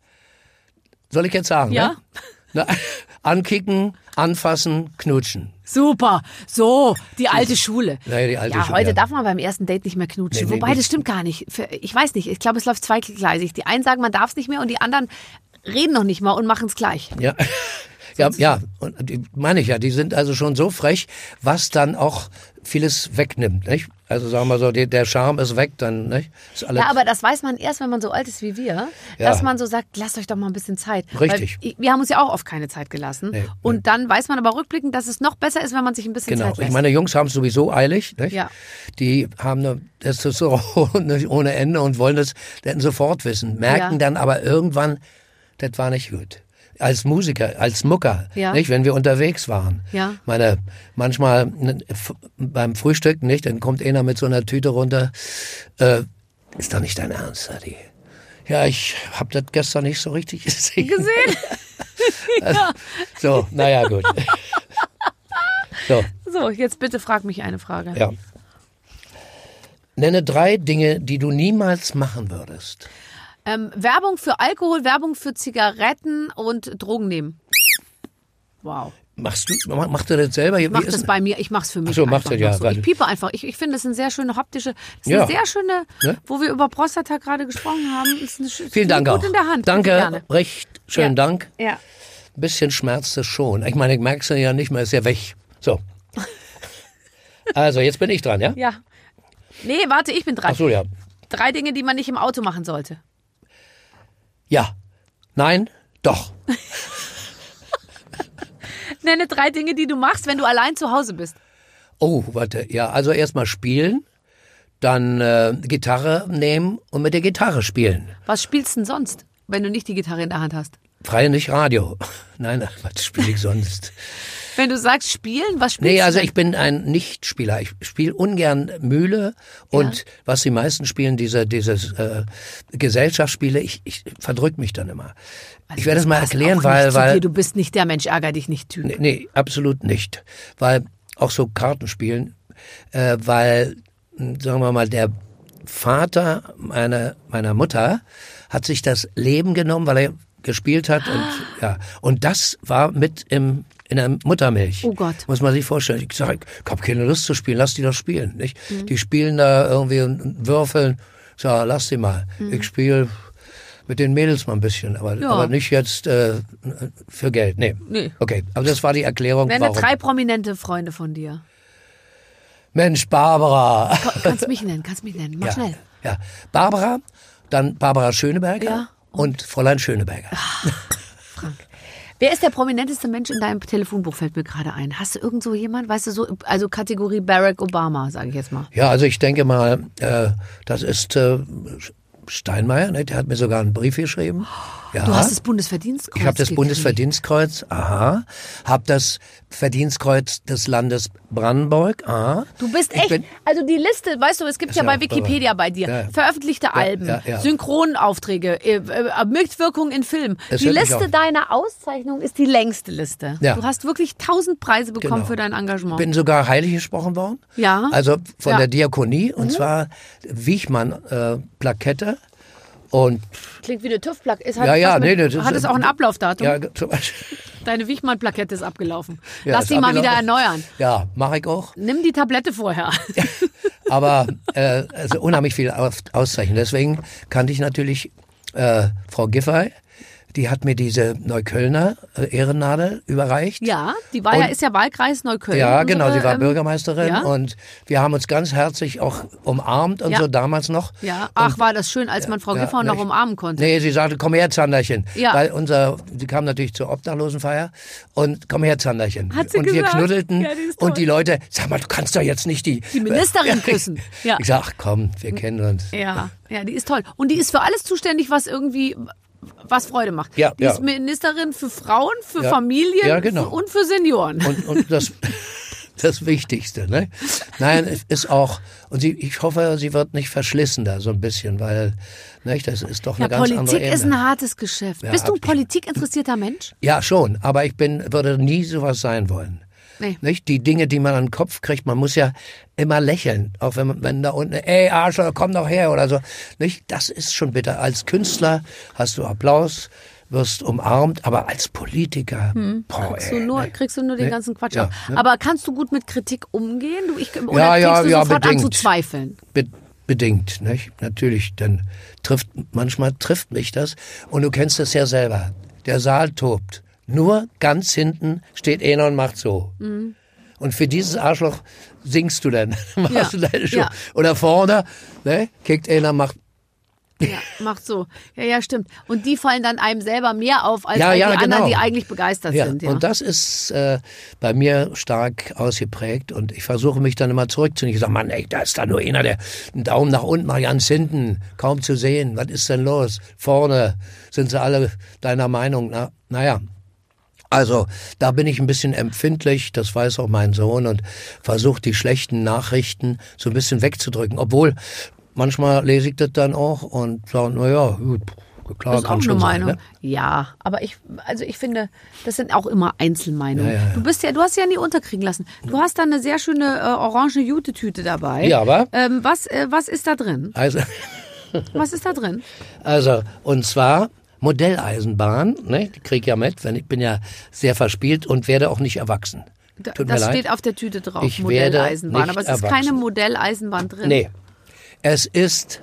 Soll ich jetzt sagen? Ja. Ne? Na, ankicken, anfassen, knutschen. Super. So, die alte Schule. Naja, die alte ja, Schule. heute Ja. darf man beim ersten Date nicht mehr knutschen. Nee, nee, Wobei, nicht. das stimmt gar nicht. Ich weiß nicht. Ich glaube, es läuft zweigleisig. Die einen sagen, man darf es nicht mehr und die anderen reden noch nicht mal und machen es gleich. Ja. Ja, ja, und die meine ich ja, die sind also schon so frech, was dann auch vieles wegnimmt, nicht? Also sagen wir so, die, der Charme ist weg, dann, nicht? Ist alles ja, aber das weiß man erst, wenn man so alt ist wie wir, ja. dass man so sagt, lasst euch doch mal ein bisschen Zeit. Richtig. Weil wir haben uns ja auch oft keine Zeit gelassen. Nee, und nee. dann weiß man aber rückblickend, dass es noch besser ist, wenn man sich ein bisschen genau. Zeit lässt. Ich meine, Jungs haben es sowieso eilig, nicht? Ja. Die haben eine Testosteron ohne Ende und wollen das dann sofort wissen, merken ja. dann aber irgendwann, das war nicht gut. Als Musiker, als Mucker, ja. nicht, wenn wir unterwegs waren. Ja. Meine, manchmal beim Frühstück, nicht, dann kommt einer mit so einer Tüte runter. Äh, ist doch nicht dein Ernst, Adi? Ja, ich habe das gestern nicht so richtig gesehen. Gesehen? Ja. So, naja, gut. So. So, jetzt bitte frag mich eine Frage. Ja. Nenne drei Dinge, die du niemals machen würdest. Ähm, Werbung für Alkohol, Werbung für Zigaretten und Drogen nehmen. Wow. Machst du, machst du das selber? Ich mach das bei mir, ich mach's für mich. Ach so, machst du, ja. So. Ich piepe einfach. Ich, ich finde, das ist eine sehr schöne haptische, das ist ja. eine sehr schöne, ne? Wo wir über Prostata gerade gesprochen haben. Ist eine, Vielen Dank gut auch. in der Hand. Danke, recht schönen ja. Dank. Ja. Ein bisschen schmerzt es schon. Ich meine, ich merk's ja nicht mehr, ist ja weg. So. Also, jetzt bin ich dran, ja? Ja. Nee, warte, ich bin dran. Ach so, ja. Drei Dinge, die man nicht im Auto machen sollte. Ja. Nein. Doch. Nenne drei Dinge, die du machst, wenn du allein zu Hause bist. Oh, warte. Ja, also erstmal spielen, dann äh, Gitarre nehmen und mit der Gitarre spielen. Was spielst du denn sonst, wenn du nicht die Gitarre in der Hand hast? Freie nicht Radio. Nein, was spiele ich sonst? Wenn du sagst spielen, was spielst du? Nee, also denn? ich bin ein Nichtspieler. Ich spiele ungern Mühle und ja. was die meisten spielen, diese dieses äh, Gesellschaftsspiele, ich, ich verdrück mich dann immer. Also ich werde es mal erklären, weil... weil dir. Du bist nicht der Mensch, ärger dich nicht Typ. Nee, nee, absolut nicht. Weil auch so Kartenspielen, äh, weil, sagen wir mal, der Vater meiner, meiner Mutter hat sich das Leben genommen, weil er gespielt hat und ja und das war mit im in der Muttermilch. Oh Gott. Muss man sich vorstellen. Ich sage, ich habe keine Lust zu spielen, lass die doch spielen. Nicht? Mhm. Die spielen da irgendwie und würfeln. Ich sage, lass die mal. Mhm. Ich spiele mit den Mädels mal ein bisschen, aber, ja. aber nicht jetzt äh, für Geld. Nee. nee. Okay, aber das war die Erklärung. Nenne warum. drei prominente Freunde von dir. Mensch, Barbara. Kannst mich nennen, kannst mich nennen. Mach ja, schnell. Ja, Barbara, dann Barbara Schöneberger ja. und, und Fräulein Schöneberger. Ach, Frank. Wer ist der prominenteste Mensch in deinem Telefonbuch, fällt mir gerade ein. Hast du irgend so jemand, weißt du, so, also Kategorie Barack Obama, sage ich jetzt mal. Ja, also ich denke mal, äh, das ist äh, Steinmeier, ne? Der hat mir sogar einen Brief geschrieben. Ja. Du hast das Bundesverdienstkreuz Ich habe das gekriegt. Bundesverdienstkreuz, aha. Habe das Verdienstkreuz des Landes Brandenburg, aha. Du bist Ich echt, bin- also die Liste, weißt du, es gibt ja, ja bei auch Wikipedia dabei. bei dir, Ja. veröffentlichte Alben, ja, ja. Synchronaufträge, äh, äh, Mitwirkung in Filmen. Es Die hört mich Liste auf. deiner Auszeichnung ist die längste Liste. Ja. Du hast wirklich tausend Preise bekommen Genau. für dein Engagement. Bin sogar heilig gesprochen worden. Ja. Also von Ja. der Diakonie, und zwar Wichmann-Plakette. Und Klingt wie eine TÜV-Plakette. Es hat, Ja, ja, was mit, nee, das ist- hat es auch ein Ablaufdatum? ja, zum Beispiel. Deine Wichmann-Plakette ist abgelaufen. Ja, Lass ist die mal wieder abgelaufen. erneuern. Ja, mache ich auch. Nimm die Tablette vorher. Aber äh, also unheimlich viel Aus Auszeichnungen. Deswegen kannte ich natürlich äh, Frau Giffey. Die hat mir diese Neuköllner äh, Ehrennadel überreicht. Ja, die war ja, Und- ist ja Wahlkreis Neukölln. Ja, genau, unsere, sie war ähm, Bürgermeisterin ja? und wir haben uns ganz herzlich auch umarmt und Ja. so damals noch. Ja, ach, war das schön, als man Frau Ja, Giffey noch nicht- umarmen konnte. Nee, sie sagte, komm her, Zanderchen. Ja. Weil unser, sie kam natürlich zur Obdachlosenfeier und komm her, Zanderchen. Hat sie und wir gesagt? knuddelten Ja, die ist toll. und die Leute, sag mal, du kannst doch jetzt nicht die... Die Ministerin küssen. Ja. Ich sag, ach komm, wir kennen uns. Ja, ja, die ist toll. Und die ist für alles zuständig, was irgendwie was Freude macht. Ja, die ja. ist Ministerin für Frauen, für Ja. Familien Ja, genau. und für Senioren. Und, und das, das Wichtigste, ne? Nein, es ist auch, und sie, ich hoffe, sie wird nicht verschlissen da so ein bisschen, weil, nicht, das ist doch eine ja, ganz andere Politik Ebene. ist ein hartes Geschäft. Ja, Bist du ein hab ich- politikinteressierter Mensch? Ja, schon, aber ich bin, würde nie sowas sein wollen. Nee. Nicht? Die Dinge, die man an den Kopf kriegt, man muss ja immer lächeln, auch wenn man, wenn da unten, ey Arschloch, komm doch her oder so. Nicht? Das ist schon bitter. Als Künstler hast du Applaus, wirst umarmt, aber als Politiker, boah, Kriegst ey, du nur, ne? kriegst du nur den Nee. ganzen Quatsch Ja, ab. ne? Aber kannst du gut mit Kritik umgehen? Du, ich, oder Ja, ja, kriegst du ja, sofort an zu bedingt. zweifeln? Be bedingt, nicht? Natürlich, denn trifft, manchmal trifft mich das. Und du kennst es ja selber. Der Saal tobt. Nur ganz hinten steht einer und macht so. Mhm. Und für dieses Arschloch singst du dann. Machst Ja, du deine Show. ja. Oder vorne, ne? Kickt einer, macht. Ja, macht so. Ja, ja, stimmt. Und die fallen dann einem selber mehr auf, als Ja, all die ja, anderen, genau. die eigentlich begeistert Ja, sind. Ja. und das ist äh, bei mir stark ausgeprägt und ich versuche mich dann immer zurückzunehmen. Ich sage, Mann, ey, da ist da nur einer, der einen Daumen nach unten macht, ganz hinten, kaum zu sehen. Was ist denn los? Vorne sind sie alle deiner Meinung. Na, naja, also da bin ich ein bisschen empfindlich, das weiß auch mein Sohn und versuche die schlechten Nachrichten so ein bisschen wegzudrücken. Obwohl, manchmal lese ich das dann auch und sage, naja, gut, klar, Das ist kann auch schon eine sein. Meinung. Ne? Ja, aber ich, also ich finde, das sind auch immer Einzelmeinungen. Ja, ja, ja. Du bist ja, du hast ja nie unterkriegen lassen. Du hast da eine sehr schöne äh, orange Jute-Tüte dabei. Ja, aber? Ähm, was, äh, was ist da drin? Also, Was ist da drin? also, und zwar Modelleisenbahn, ne? Die krieg ich ja mit, wenn ich bin ja sehr verspielt und werde auch nicht erwachsen. Da, Tut mir das leid. steht auf der Tüte drauf. Ich werde Modelleisenbahn. nicht Aber es ist erwachsen. keine Modelleisenbahn drin. Nee, es ist,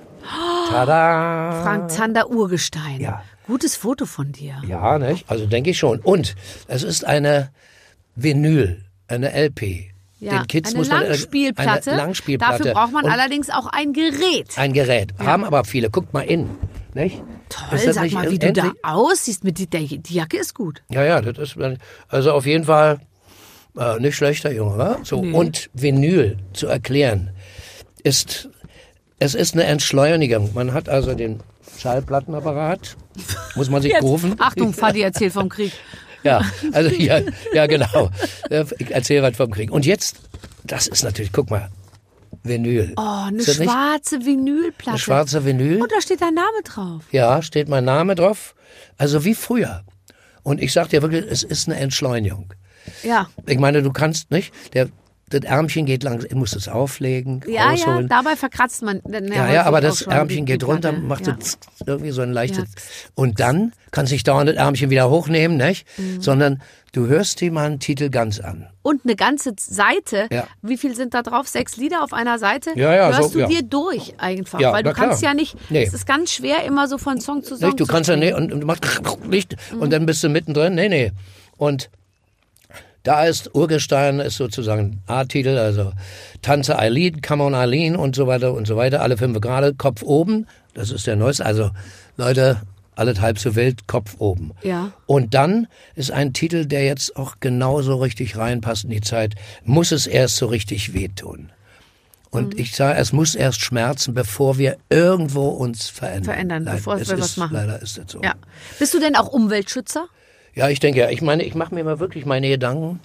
tada! Frank Zander Urgestein. Ja. Gutes Foto von dir. Ja, nicht? Also denke ich schon. Und es ist eine Vinyl, eine L P. Ja, Den Kids eine muss man Langspielplatte. Eine Langspielplatte. Dafür braucht man Und allerdings auch ein Gerät. ein Gerät. Haben aber viele. Guckt mal in, nicht? Toll, Ist das sag nicht mal, wie du da endlich- aussiehst. Mit die, der, die Jacke ist gut. Ja, ja, das ist also auf jeden Fall äh, nicht schlechter, Junge, wa? So Nee. und Vinyl zu erklären ist es ist eine Entschleunigung. Man hat also den Schallplattenapparat, muss man sich Jetzt, rufen. Achtung, Fadi erzählt vom Krieg. Ja, also ja, ja genau. Ich erzähle was vom Krieg. Und jetzt, das ist natürlich, guck mal, Vinyl. Oh, eine Ist das nicht schwarze Vinylplatte. eine schwarze Vinyl? Und da steht dein Name drauf. Ja, steht mein Name drauf. Also wie früher. Und ich sag dir wirklich, es ist eine Entschleunigung. Ja. Ich meine, du kannst nicht, der, das Ärmchen geht lang, du musst es auflegen, Ja, ja, rausholen. dabei verkratzt man. dann Ja, häufig ja, aber auch das schon Ärmchen die- geht die runter, Platte. macht ja. so irgendwie so ein leichtes. Ja. Und dann kannst du nicht dauernd das Ärmchen wieder hochnehmen, nicht? Mhm. Sondern du hörst dir mal einen Titel ganz an. Und eine ganze Seite. Ja. Wie viel sind da drauf? Sechs Lieder auf einer Seite? Ja, ja, Hörst so, du ja. dir durch einfach. Ja, weil du na klar. kannst ja nicht. Nee. Es ist ganz schwer, immer so von Song zu Song Nicht? Du zu kannst ja springen. nicht und, und du machst Licht und dann bist du mittendrin. Nee, nee. Und da ist Urgestein, ist sozusagen A-Titel, also Tanze Eileen, Come on Eileen und so weiter und so weiter. Alle fünf Grade, Kopf oben, das ist der neueste. Also Leute, alles halb so wild, Kopf oben. Ja. Und dann ist ein Titel, der jetzt auch genauso richtig reinpasst in die Zeit, muss es erst so richtig wehtun. Und mhm. ich sage, es muss erst schmerzen, bevor wir irgendwo uns verändern. Verändern, Leider, bevor wir was machen. Leider ist das so. Ja. Bist du denn auch Umweltschützer? Ja, ich denke, ja. Ich meine, ich mache mir mal wirklich meine Gedanken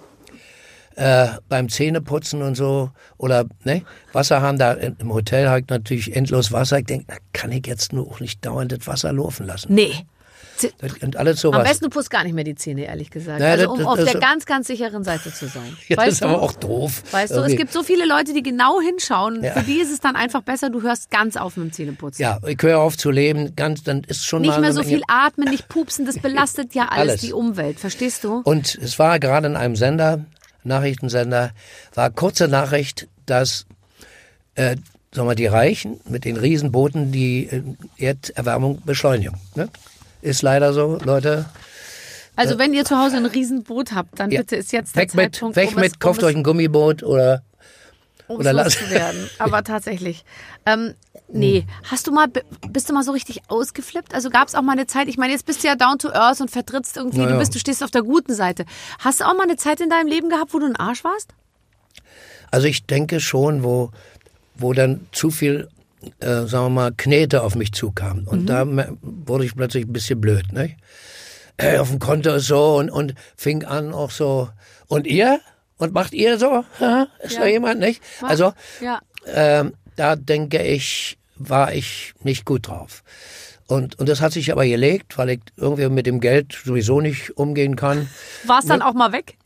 äh, beim Zähneputzen und so. Oder ne, Wasserhahn, da im Hotel habe ich natürlich endlos Wasser. Ich denke, da kann ich jetzt nur auch nicht dauernd das Wasser laufen lassen. Nee. Und alles sowas. Am besten du putzt gar nicht mehr die Zähne, ehrlich gesagt. Naja, also um das, auf das, der ganz, ganz sicheren Seite zu sein. Ja, weißt das ist du? aber auch doof. Weißt irgendwie. du, es gibt so viele Leute, die genau hinschauen. Ja. Für die ist es dann einfach besser, du hörst ganz auf mit dem Zähneputzen. Ja, ich höre auf zu leben, ganz, dann ist schon Nicht mal mehr eine so Menge. viel atmen, nicht pupsen, das belastet ja alles, Alles. die Umwelt, verstehst du? Und es war gerade in einem Sender, Nachrichtensender, war kurze Nachricht, dass äh, sagen wir, die Reichen mit den Riesenbooten die äh, Erderwärmung beschleunigen. Ne? Ist leider so, Leute. Also wenn ihr zu Hause ein Riesenboot habt, dann Ja. bitte ist jetzt der Weg mit, Zeitpunkt, weg um mit, es, kauft um euch ein Gummiboot oder um oder es lasst- loszuwerden. Aber tatsächlich. Ähm, nee, hast du mal, bist du mal so richtig ausgeflippt? Also gab es auch mal eine Zeit, ich meine, jetzt bist du ja down to earth und vertrittst irgendwie, Na ja. du bist, du stehst auf der guten Seite. Hast du auch mal eine Zeit in deinem Leben gehabt, wo du ein Arsch warst? Also ich denke schon, wo, wo dann zu viel, äh, sagen wir mal, Knete auf mich zukamen. Und mhm. da me- wurde ich plötzlich ein bisschen blöd, ne? Äh, auf dem Konto ist so und, und fing an auch so. Und ihr? Und macht ihr so? Ha? Ist Ja. da jemand, nicht? Mach. Also, Ja. ähm, da denke ich, war ich nicht gut drauf. Und, und das hat sich aber gelegt, weil ich irgendwie mit dem Geld sowieso nicht umgehen kann. War es dann auch mal weg?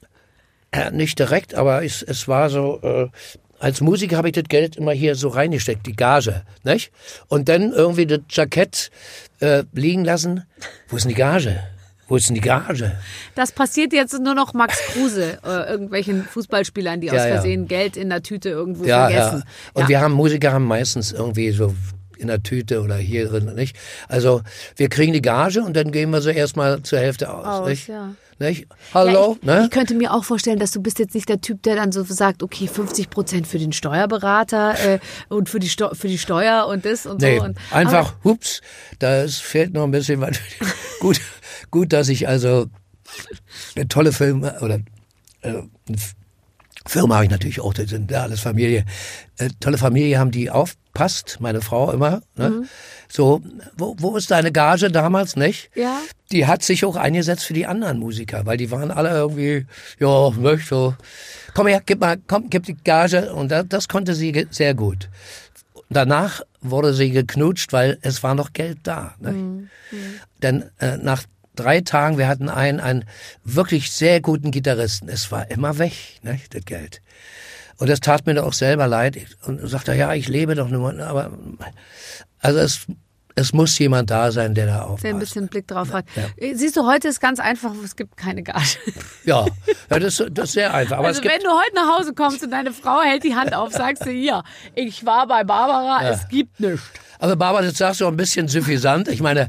Äh, nicht direkt, aber es, es war so, äh, als Musiker habe ich das Geld immer hier so reingesteckt, die Gage, nicht? Und dann irgendwie das Jackett äh, liegen lassen. Wo ist denn die Gage? Wo ist denn die Gage? Das passiert jetzt nur noch Max Kruse, äh, irgendwelchen Fußballspielern, die Ja, aus ja. Versehen Geld in der Tüte irgendwo Ja, vergessen. ja. Und Ja. wir haben, Musiker haben meistens irgendwie so in der Tüte oder hier drin, nicht? Also wir kriegen die Gage und dann gehen wir so erstmal zur Hälfte aus, Aus, nicht? ja. Nicht? Hallo, Ja, ich, ne? ich könnte mir auch vorstellen, dass du bist jetzt nicht der Typ, der dann so sagt, okay, fünfzig Prozent für den Steuerberater äh, und für die, Steu- für die Steuer und das und Nee, so. Und, einfach, aber, hups, da ist, fehlt noch ein bisschen was. gut, gut, dass ich also eine tolle Filme oder äh, eine F- Firma habe ich natürlich auch, das sind ja alles Familie. Äh, tolle Familie haben, die aufpasst, meine Frau immer. Ne? Mhm. So, wo, wo ist deine Gage damals, nicht? Ja. Die hat sich auch eingesetzt für die anderen Musiker, weil die waren alle irgendwie, ja, möchte, komm her, gib mal, komm, gib die Gage. Und das, das konnte sie ge- sehr gut. Danach wurde sie geknutscht, weil es war noch Geld da. Ne? Mhm. Denn äh, nach drei Tagen, wir hatten einen, einen wirklich sehr guten Gitarristen. Es war immer weg, ne, das Geld. Und das tat mir doch auch selber leid. Und sagte, ja, ich lebe doch nur, aber also es, es muss jemand da sein, der da aufpasst. Der ein bisschen Blick drauf hat. Ja. Siehst du, heute ist ganz einfach, es gibt keine Gage. Ja, ja das, das ist sehr einfach. Aber Also es gibt, wenn du heute nach Hause kommst und deine Frau hält die Hand auf, sagst du, hier, ich war bei Barbara, Ja. es gibt nichts. aber Barbara, das sagst du ein bisschen suffisant. Ich meine,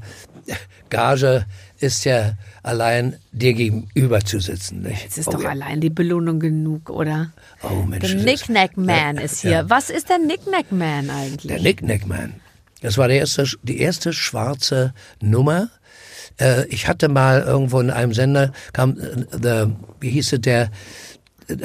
Gage ist ja allein dir gegenüber zu sitzen. Nicht? Es ist Okay. doch allein die Belohnung genug, oder? Oh Mensch. Der das ist- Knick-Knack Man Ja, ist hier. ja. Was ist der Knick-Knack Man eigentlich? Der Knick-Knack Man. Das war der erste, die erste schwarze Nummer. Äh, ich hatte mal irgendwo in einem Sender, kam, äh, the, wie hieß es, der, äh,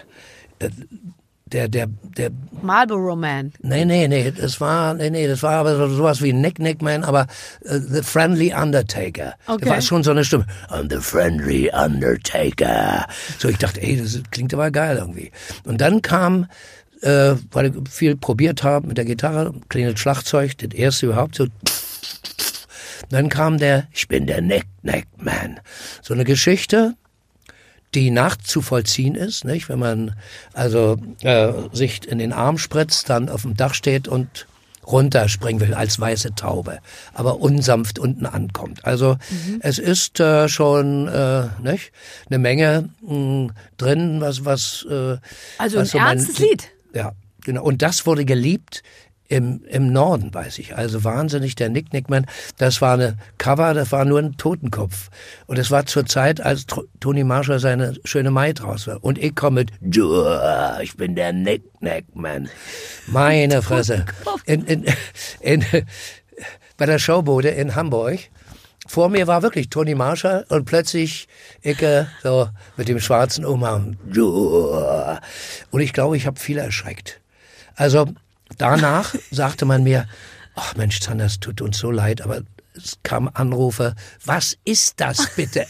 der, der, der, Marlboro Man. nee, nee, nee, das war, nee, nee, das war aber so- sowas wie Knick-Knack Man, aber äh, The Friendly Undertaker. Okay. Da war schon so eine Stimme. I'm the Friendly Undertaker. So, ich dachte, ey, das klingt aber geil irgendwie. Und dann kam, äh, weil ich viel probiert habe mit der Gitarre, kleines Schlagzeug, das erste überhaupt so. Dann kam der, ich bin der Knick-Knack-Man. So eine Geschichte, die nachzuvollziehen ist, nicht? Wenn man also äh, sich in den Arm spritzt, dann auf dem Dach steht und runterspringen will als weiße Taube, aber unsanft unten ankommt. Also Mhm. es ist äh, schon äh, nicht eine Menge mh, drin, was was äh, Also was ein so mein- ernstes Lied. Ja, genau. Und das wurde geliebt im im Norden, weiß ich. Also wahnsinnig, der Knick-Knack-Man. Das war eine Cover, das war nur ein Totenkopf. Und es war zur Zeit, als Tro- Toni Marshall seine Schöne Maid raus war. Und ich komme mit, "Jua, ich bin der Knick-Knack-Man." Meine Fresse. In, in, in, bei der Showbude in Hamburg vor mir war wirklich Toni Marshall und plötzlich Icke so mit dem schwarzen Umhang. Und ich glaube, ich habe viele erschreckt. Also danach sagte man mir, ach Mensch, Zander, es tut uns so leid, aber es kamen Anrufe, was ist das bitte?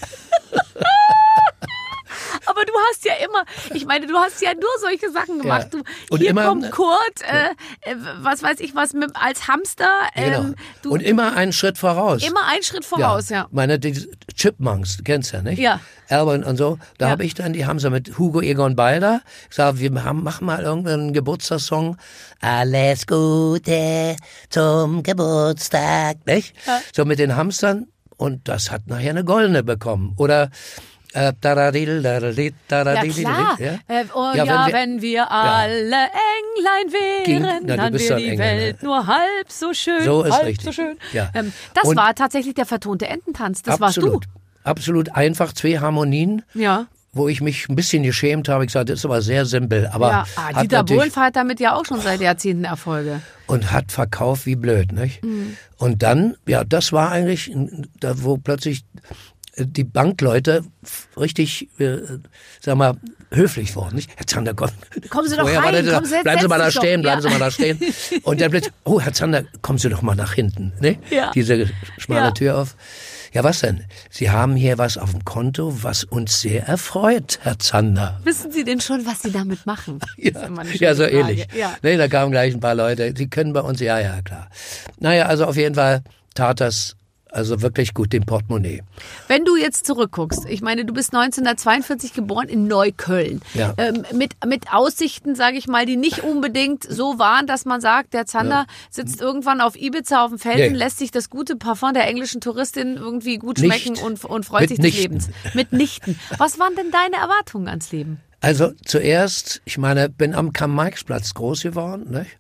Aber du hast ja immer, ich meine, du hast ja nur solche Sachen gemacht. Ja. Du, Und hier immer, kommt Kurt, äh, äh, was weiß ich was, mit, als Hamster. Ähm, Genau. du, Und immer einen Schritt voraus. immer einen Schritt voraus, ja. Meine die Chipmunks, du kennst ja, nicht? Ja. Alvin und so. Da Ja. habe ich dann, die haben sie mit Hugo Egon Balder gesagt, wir haben, machen mal irgendeinen Geburtstagssong. Alles Gute zum Geburtstag, nicht? Ja. So mit den Hamstern. Und das hat nachher eine goldene bekommen. Oder Äh, daradil, daradil, Ja, daradil, klar. Ja? Äh, oh, Ja, ja, wenn wir- wenn wir alle Englein wären, Ging- Na, du dann bist wäre doch ein die Engländer. Welt nur halb so schön. So ist halb richtig. so schön. Ja. Ähm, das Und- war tatsächlich der vertonte Ententanz. Das Absolut. warst Absolut einfach, zwei Harmonien, du. Ja. wo ich mich ein bisschen geschämt habe. Ich sagte, das ist aber sehr simpel. Aber ja. Ah, hat Dieter natürlich- Bohlen hat damit ja auch schon seit Jahrzehnten Erfolge. und hat verkauft wie blöd, nicht? Mhm. Und dann, ja, das war eigentlich, da wo plötzlich die Bankleute richtig, äh, sag mal, höflich wurden, nicht? Herr Zander, komm. Kommen Sie doch Vorher war rein, der- kommen Sie, bleiben Sie setzen mal da Sie sich stehen, doch. bleiben Ja. Sie mal da stehen. Und dann plötzlich, oh, Herr Zander, kommen Sie doch mal nach hinten, ne? Ja. Diese schmale Ja. Tür auf. Ja, was denn? Sie haben hier was auf dem Konto, was uns sehr erfreut, Herr Zander. Wissen Sie denn schon, was Sie damit machen? Das ist Ja, immer eine ja, so schöne Frage. ähnlich. Ja. Nee, da kamen gleich ein paar Leute, die können bei uns, ja, ja, klar. Naja, also auf jeden Fall tat das also wirklich gut dem Portemonnaie. Wenn du jetzt zurückguckst, ich meine, du bist neunzehnhundertzweiundvierzig geboren in Neukölln. Ja. Ähm, mit, mit Aussichten, sage ich mal, die nicht unbedingt so waren, dass man sagt, der Zander sitzt irgendwann auf Ibiza auf dem Felsen, Nee. lässt sich das gute Parfum der englischen Touristin irgendwie gut schmecken Nicht. und, und freut sich des Mitnichten. Lebens. Mitnichten. Was waren denn deine Erwartungen ans Leben? Also zuerst, ich meine, bin am Karl-Marx-Platz groß geworden, nicht?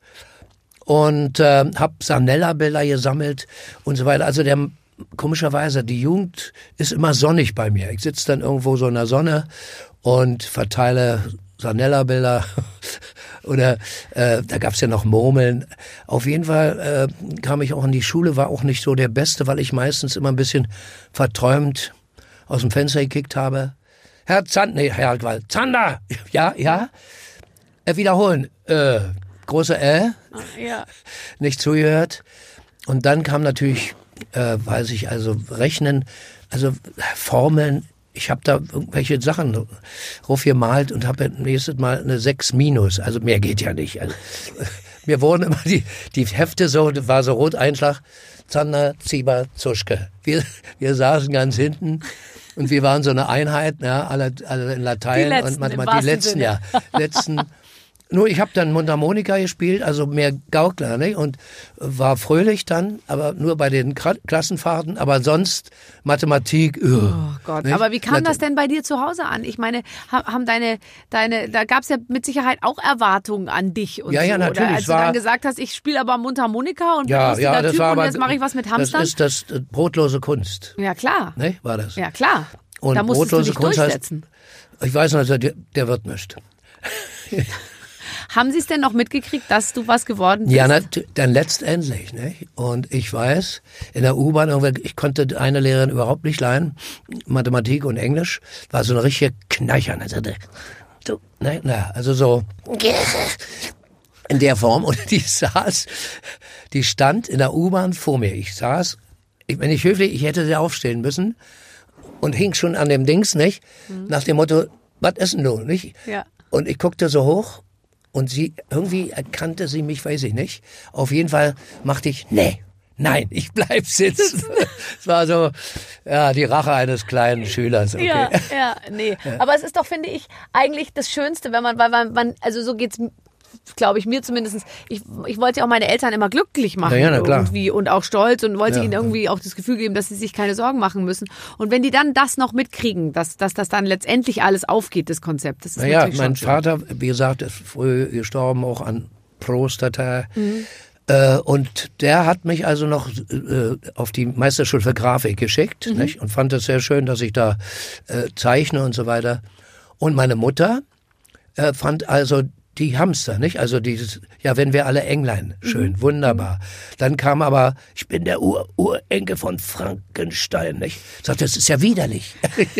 Und äh, habe Sanella-Bilder gesammelt und so weiter. Also der komischerweise, die Jugend ist immer sonnig bei mir. Ich sitze dann irgendwo so in der Sonne und verteile Sanella-Bilder oder äh, da gab's ja noch Murmeln. Auf jeden Fall äh, kam ich auch in die Schule, war auch nicht so der Beste, weil ich meistens immer ein bisschen verträumt aus dem Fenster gekickt habe. Herr Zander, nee, Herr Gwald, Zander, ja, ja, äh, wiederholen, äh, große Äh, Ja. nicht zugehört. Und dann kam natürlich, äh, weiß ich, also Rechnen, also Formeln. Ich habe da irgendwelche Sachen raufgemalt und habe nächstes Mal eine sechs minus. Also mehr geht ja nicht. Also, mir wurden immer die, die Hefte so, das war so Roteinschlag, Zander, Zieber, Zuschke. Wir, wir saßen ganz hinten und wir waren so eine Einheit, ja, alle, alle in Latein Die letzten, und im Mathematik. wahrsten Die letzten, Sinne. ja. Letzten. Nur ich habe dann Mundharmonika gespielt, also mehr Gaukler, nicht? Und war fröhlich dann, aber nur bei den Kra- Klassenfahrten, aber sonst Mathematik. Uh, Oh Gott, nicht? aber wie kam Na, das denn bei dir zu Hause an? Ich meine, ha- haben deine, deine, da gab es ja mit Sicherheit auch Erwartungen an dich und Ja, so. ja, natürlich. Oder als Es du war- dann gesagt hast, ich spiele aber Mundharmonika und bin Ja, lustiger ja, das Typ war und aber, jetzt mache ich was mit Hamstern. Das ist das äh, brotlose Kunst, Ja, klar. ne? War das? Ja, klar. Und da musstest du brotlose dich Kunst heißt- durchsetzen. Ich weiß noch, der, der wird nicht. Haben sie es denn noch mitgekriegt, dass du was geworden bist? Ja, na, dann letztendlich, ne? Und ich weiß, in der U-Bahn, irgendwie, ich konnte eine Lehrerin überhaupt nicht leiden, Mathematik und Englisch, war so eine richtige Kneicher. Ne? So, so, ne? Na, also so in der Form. Und die saß, die stand in der U-Bahn vor mir. Ich saß, ich, wenn ich höflich, ich hätte sie aufstehen müssen und hing schon an dem Dings, nicht? Nach dem Motto, was ist denn du, nicht? Ja. Und ich guckte so hoch und sie, irgendwie erkannte sie mich, weiß ich nicht. Auf jeden Fall machte ich, nee, nein, ich bleib sitzen. Es war so, ja, die Rache eines kleinen Schülers. Okay. Ja, ja, nee. Aber es ist doch, finde ich, eigentlich das Schönste, wenn man, weil man, man also so geht's, glaube ich, mir zumindest. Ich, ich wollte ja auch meine Eltern immer glücklich machen Ja, ja, na klar. irgendwie und auch stolz und wollte Ja. ihnen irgendwie auch das Gefühl geben, dass sie sich keine Sorgen machen müssen. Und wenn die dann das noch mitkriegen, dass, dass das dann letztendlich alles aufgeht, das Konzept, das ist Naja, natürlich mein schon schön. Vater, wie gesagt, ist früh gestorben, auch an Prostata. Mhm. Äh, und der hat mich also noch äh, auf die Meisterschule für Grafik geschickt, Mhm. nicht? Und fand es sehr schön, dass ich da äh, zeichne und so weiter. Und meine Mutter äh, fand also die Hamster, nicht? Also dieses, ja, wenn wir alle Englein, schön, mhm. wunderbar. Dann kam aber, ich bin der Ur Urenkel von Frankenstein, nicht? Sagt, das ist ja widerlich.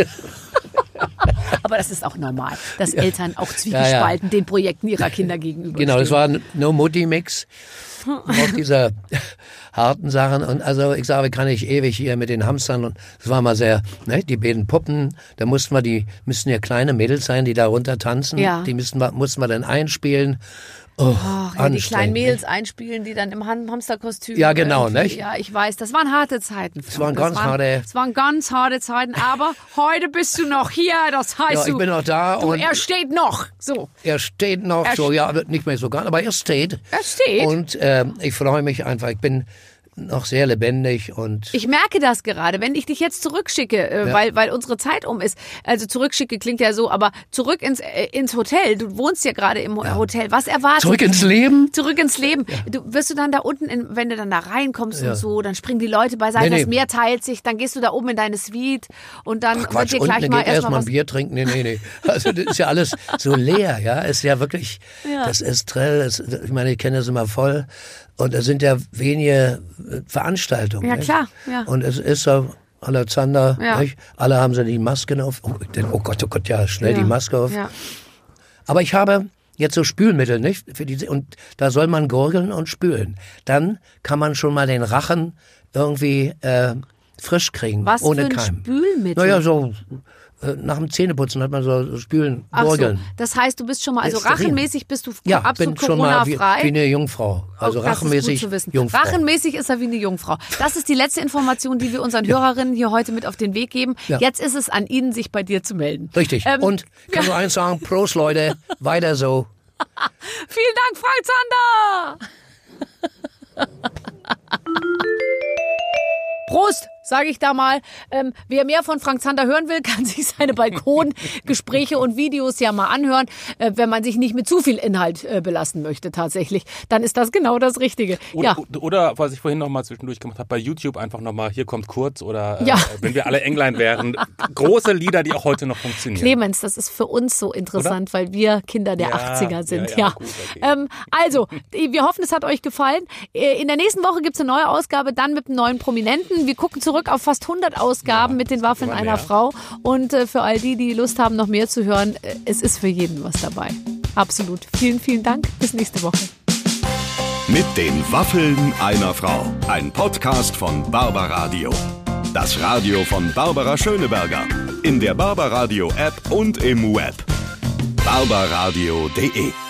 Aber das ist auch normal, dass ja. Eltern auch zwiegespalten ja, ja. den Projekten ihrer Kinder gegenüber. Genau, das war ein No-Mutti-Mix auf dieser harten Sachen. Und also ich sage, kann ich ewig hier mit den Hamstern. Und das war mal sehr, ne, die beiden Puppen, da mussten wir, die müssten ja kleine Mädels sein, die da runter tanzen. Ja. Die müssten wir, mussten wir dann einspielen. Oh, Ach, ja, die kleinen Mädels einspielen, die dann im Hamsterkostüm. Ja, genau, nicht? Ja, ich weiß, das waren harte Zeiten. Das waren ganz das waren, harte. Das waren ganz harte Zeiten, aber heute bist du noch hier, das heißt, ja, ich du, bin noch da. du, und er steht noch, so. Er steht noch, er so, ja, nicht mehr so ganz, aber er steht. Er steht. Und äh, ich freue mich einfach, ich bin noch sehr lebendig und... Ich merke das gerade, wenn ich dich jetzt zurückschicke, äh, ja. weil, weil unsere Zeit um ist. Also zurückschicke klingt ja so, aber zurück ins, äh, ins Hotel. Du wohnst ja gerade im ja. Hotel. Was erwartet? Zurück ins Leben? Zurück ins Leben. Ja. Du, wirst du dann da unten, in, wenn du dann da reinkommst ja. und so, dann springen die Leute beiseite, nee, nee. das Meer teilt sich, dann gehst du da oben in deine Suite und dann Ach, Quatsch, wird dir gleich unten mal erst mal mal was... ein Bier trinken. Nee, nee, nee. Also das ist ja alles so leer, ja. Ist ja wirklich, ja. das Estrell, das, ich meine, ich kenne das immer voll. Und es sind ja wenige Veranstaltungen. Ja, nicht? Klar. Ja. Und es ist so, Alexander, ja. nicht? Alle haben so die Masken auf. Oh, denn, oh Gott, oh Gott, ja, schnell ja. die Maske auf. Ja. Aber ich habe jetzt so Spülmittel, nicht? Für die, und da soll man gurgeln und spülen. Dann kann man schon mal den Rachen irgendwie äh, frisch kriegen, Was ohne für ein Keim. Spülmittel? Naja, so... Nach dem Zähneputzen hat man so spülen, gurgeln. So, das heißt, du bist schon mal, also Extrem. rachenmäßig bist du ja, absolut bin schon mal wie, Corona-frei. wie eine Jungfrau. Also oh, das rachenmäßig ist gut zu wissen. Jungfrau. Rachenmäßig ist er wie eine Jungfrau. Das ist die letzte Information, die wir unseren ja. Hörerinnen hier heute mit auf den Weg geben. Ja. Jetzt ist es an Ihnen, sich bei dir zu melden. Richtig. Ähm, Und ich kann ja. nur eins sagen, Prost Leute, weiter so. Vielen Dank, Frank Zander. Prost, sage ich da mal. Ähm, wer mehr von Frank Zander hören will, kann sich seine Balkongespräche und Videos ja mal anhören. Äh, wenn man sich nicht mit zu viel Inhalt äh, belasten möchte tatsächlich, dann ist das genau das Richtige. Oder, ja. oder was ich vorhin noch mal zwischendurch gemacht habe, bei YouTube einfach noch mal, hier kommt kurz oder äh, ja. wenn wir alle Englein wären. Große Lieder, die auch heute noch funktionieren. Clemens, das ist für uns so interessant, oder? Weil wir Kinder der ja, achtziger sind. Ja, ja, ja. Gut, okay. ähm, also, wir hoffen, es hat euch gefallen. In der nächsten Woche gibt es eine neue Ausgabe, dann mit einem neuen Prominenten. Wir gucken zurück auf fast hundert Ausgaben ja, mit den Waffeln einer mehr. Frau. Und äh, für all die, die Lust haben, noch mehr zu hören, äh, es ist für jeden was dabei. Absolut. Vielen, vielen Dank. Bis nächste Woche. Mit den Waffeln einer Frau. Ein Podcast von Barbaradio. Das Radio von Barbara Schöneberger. In der Barbaradio App und im Web. barbaradio punkt de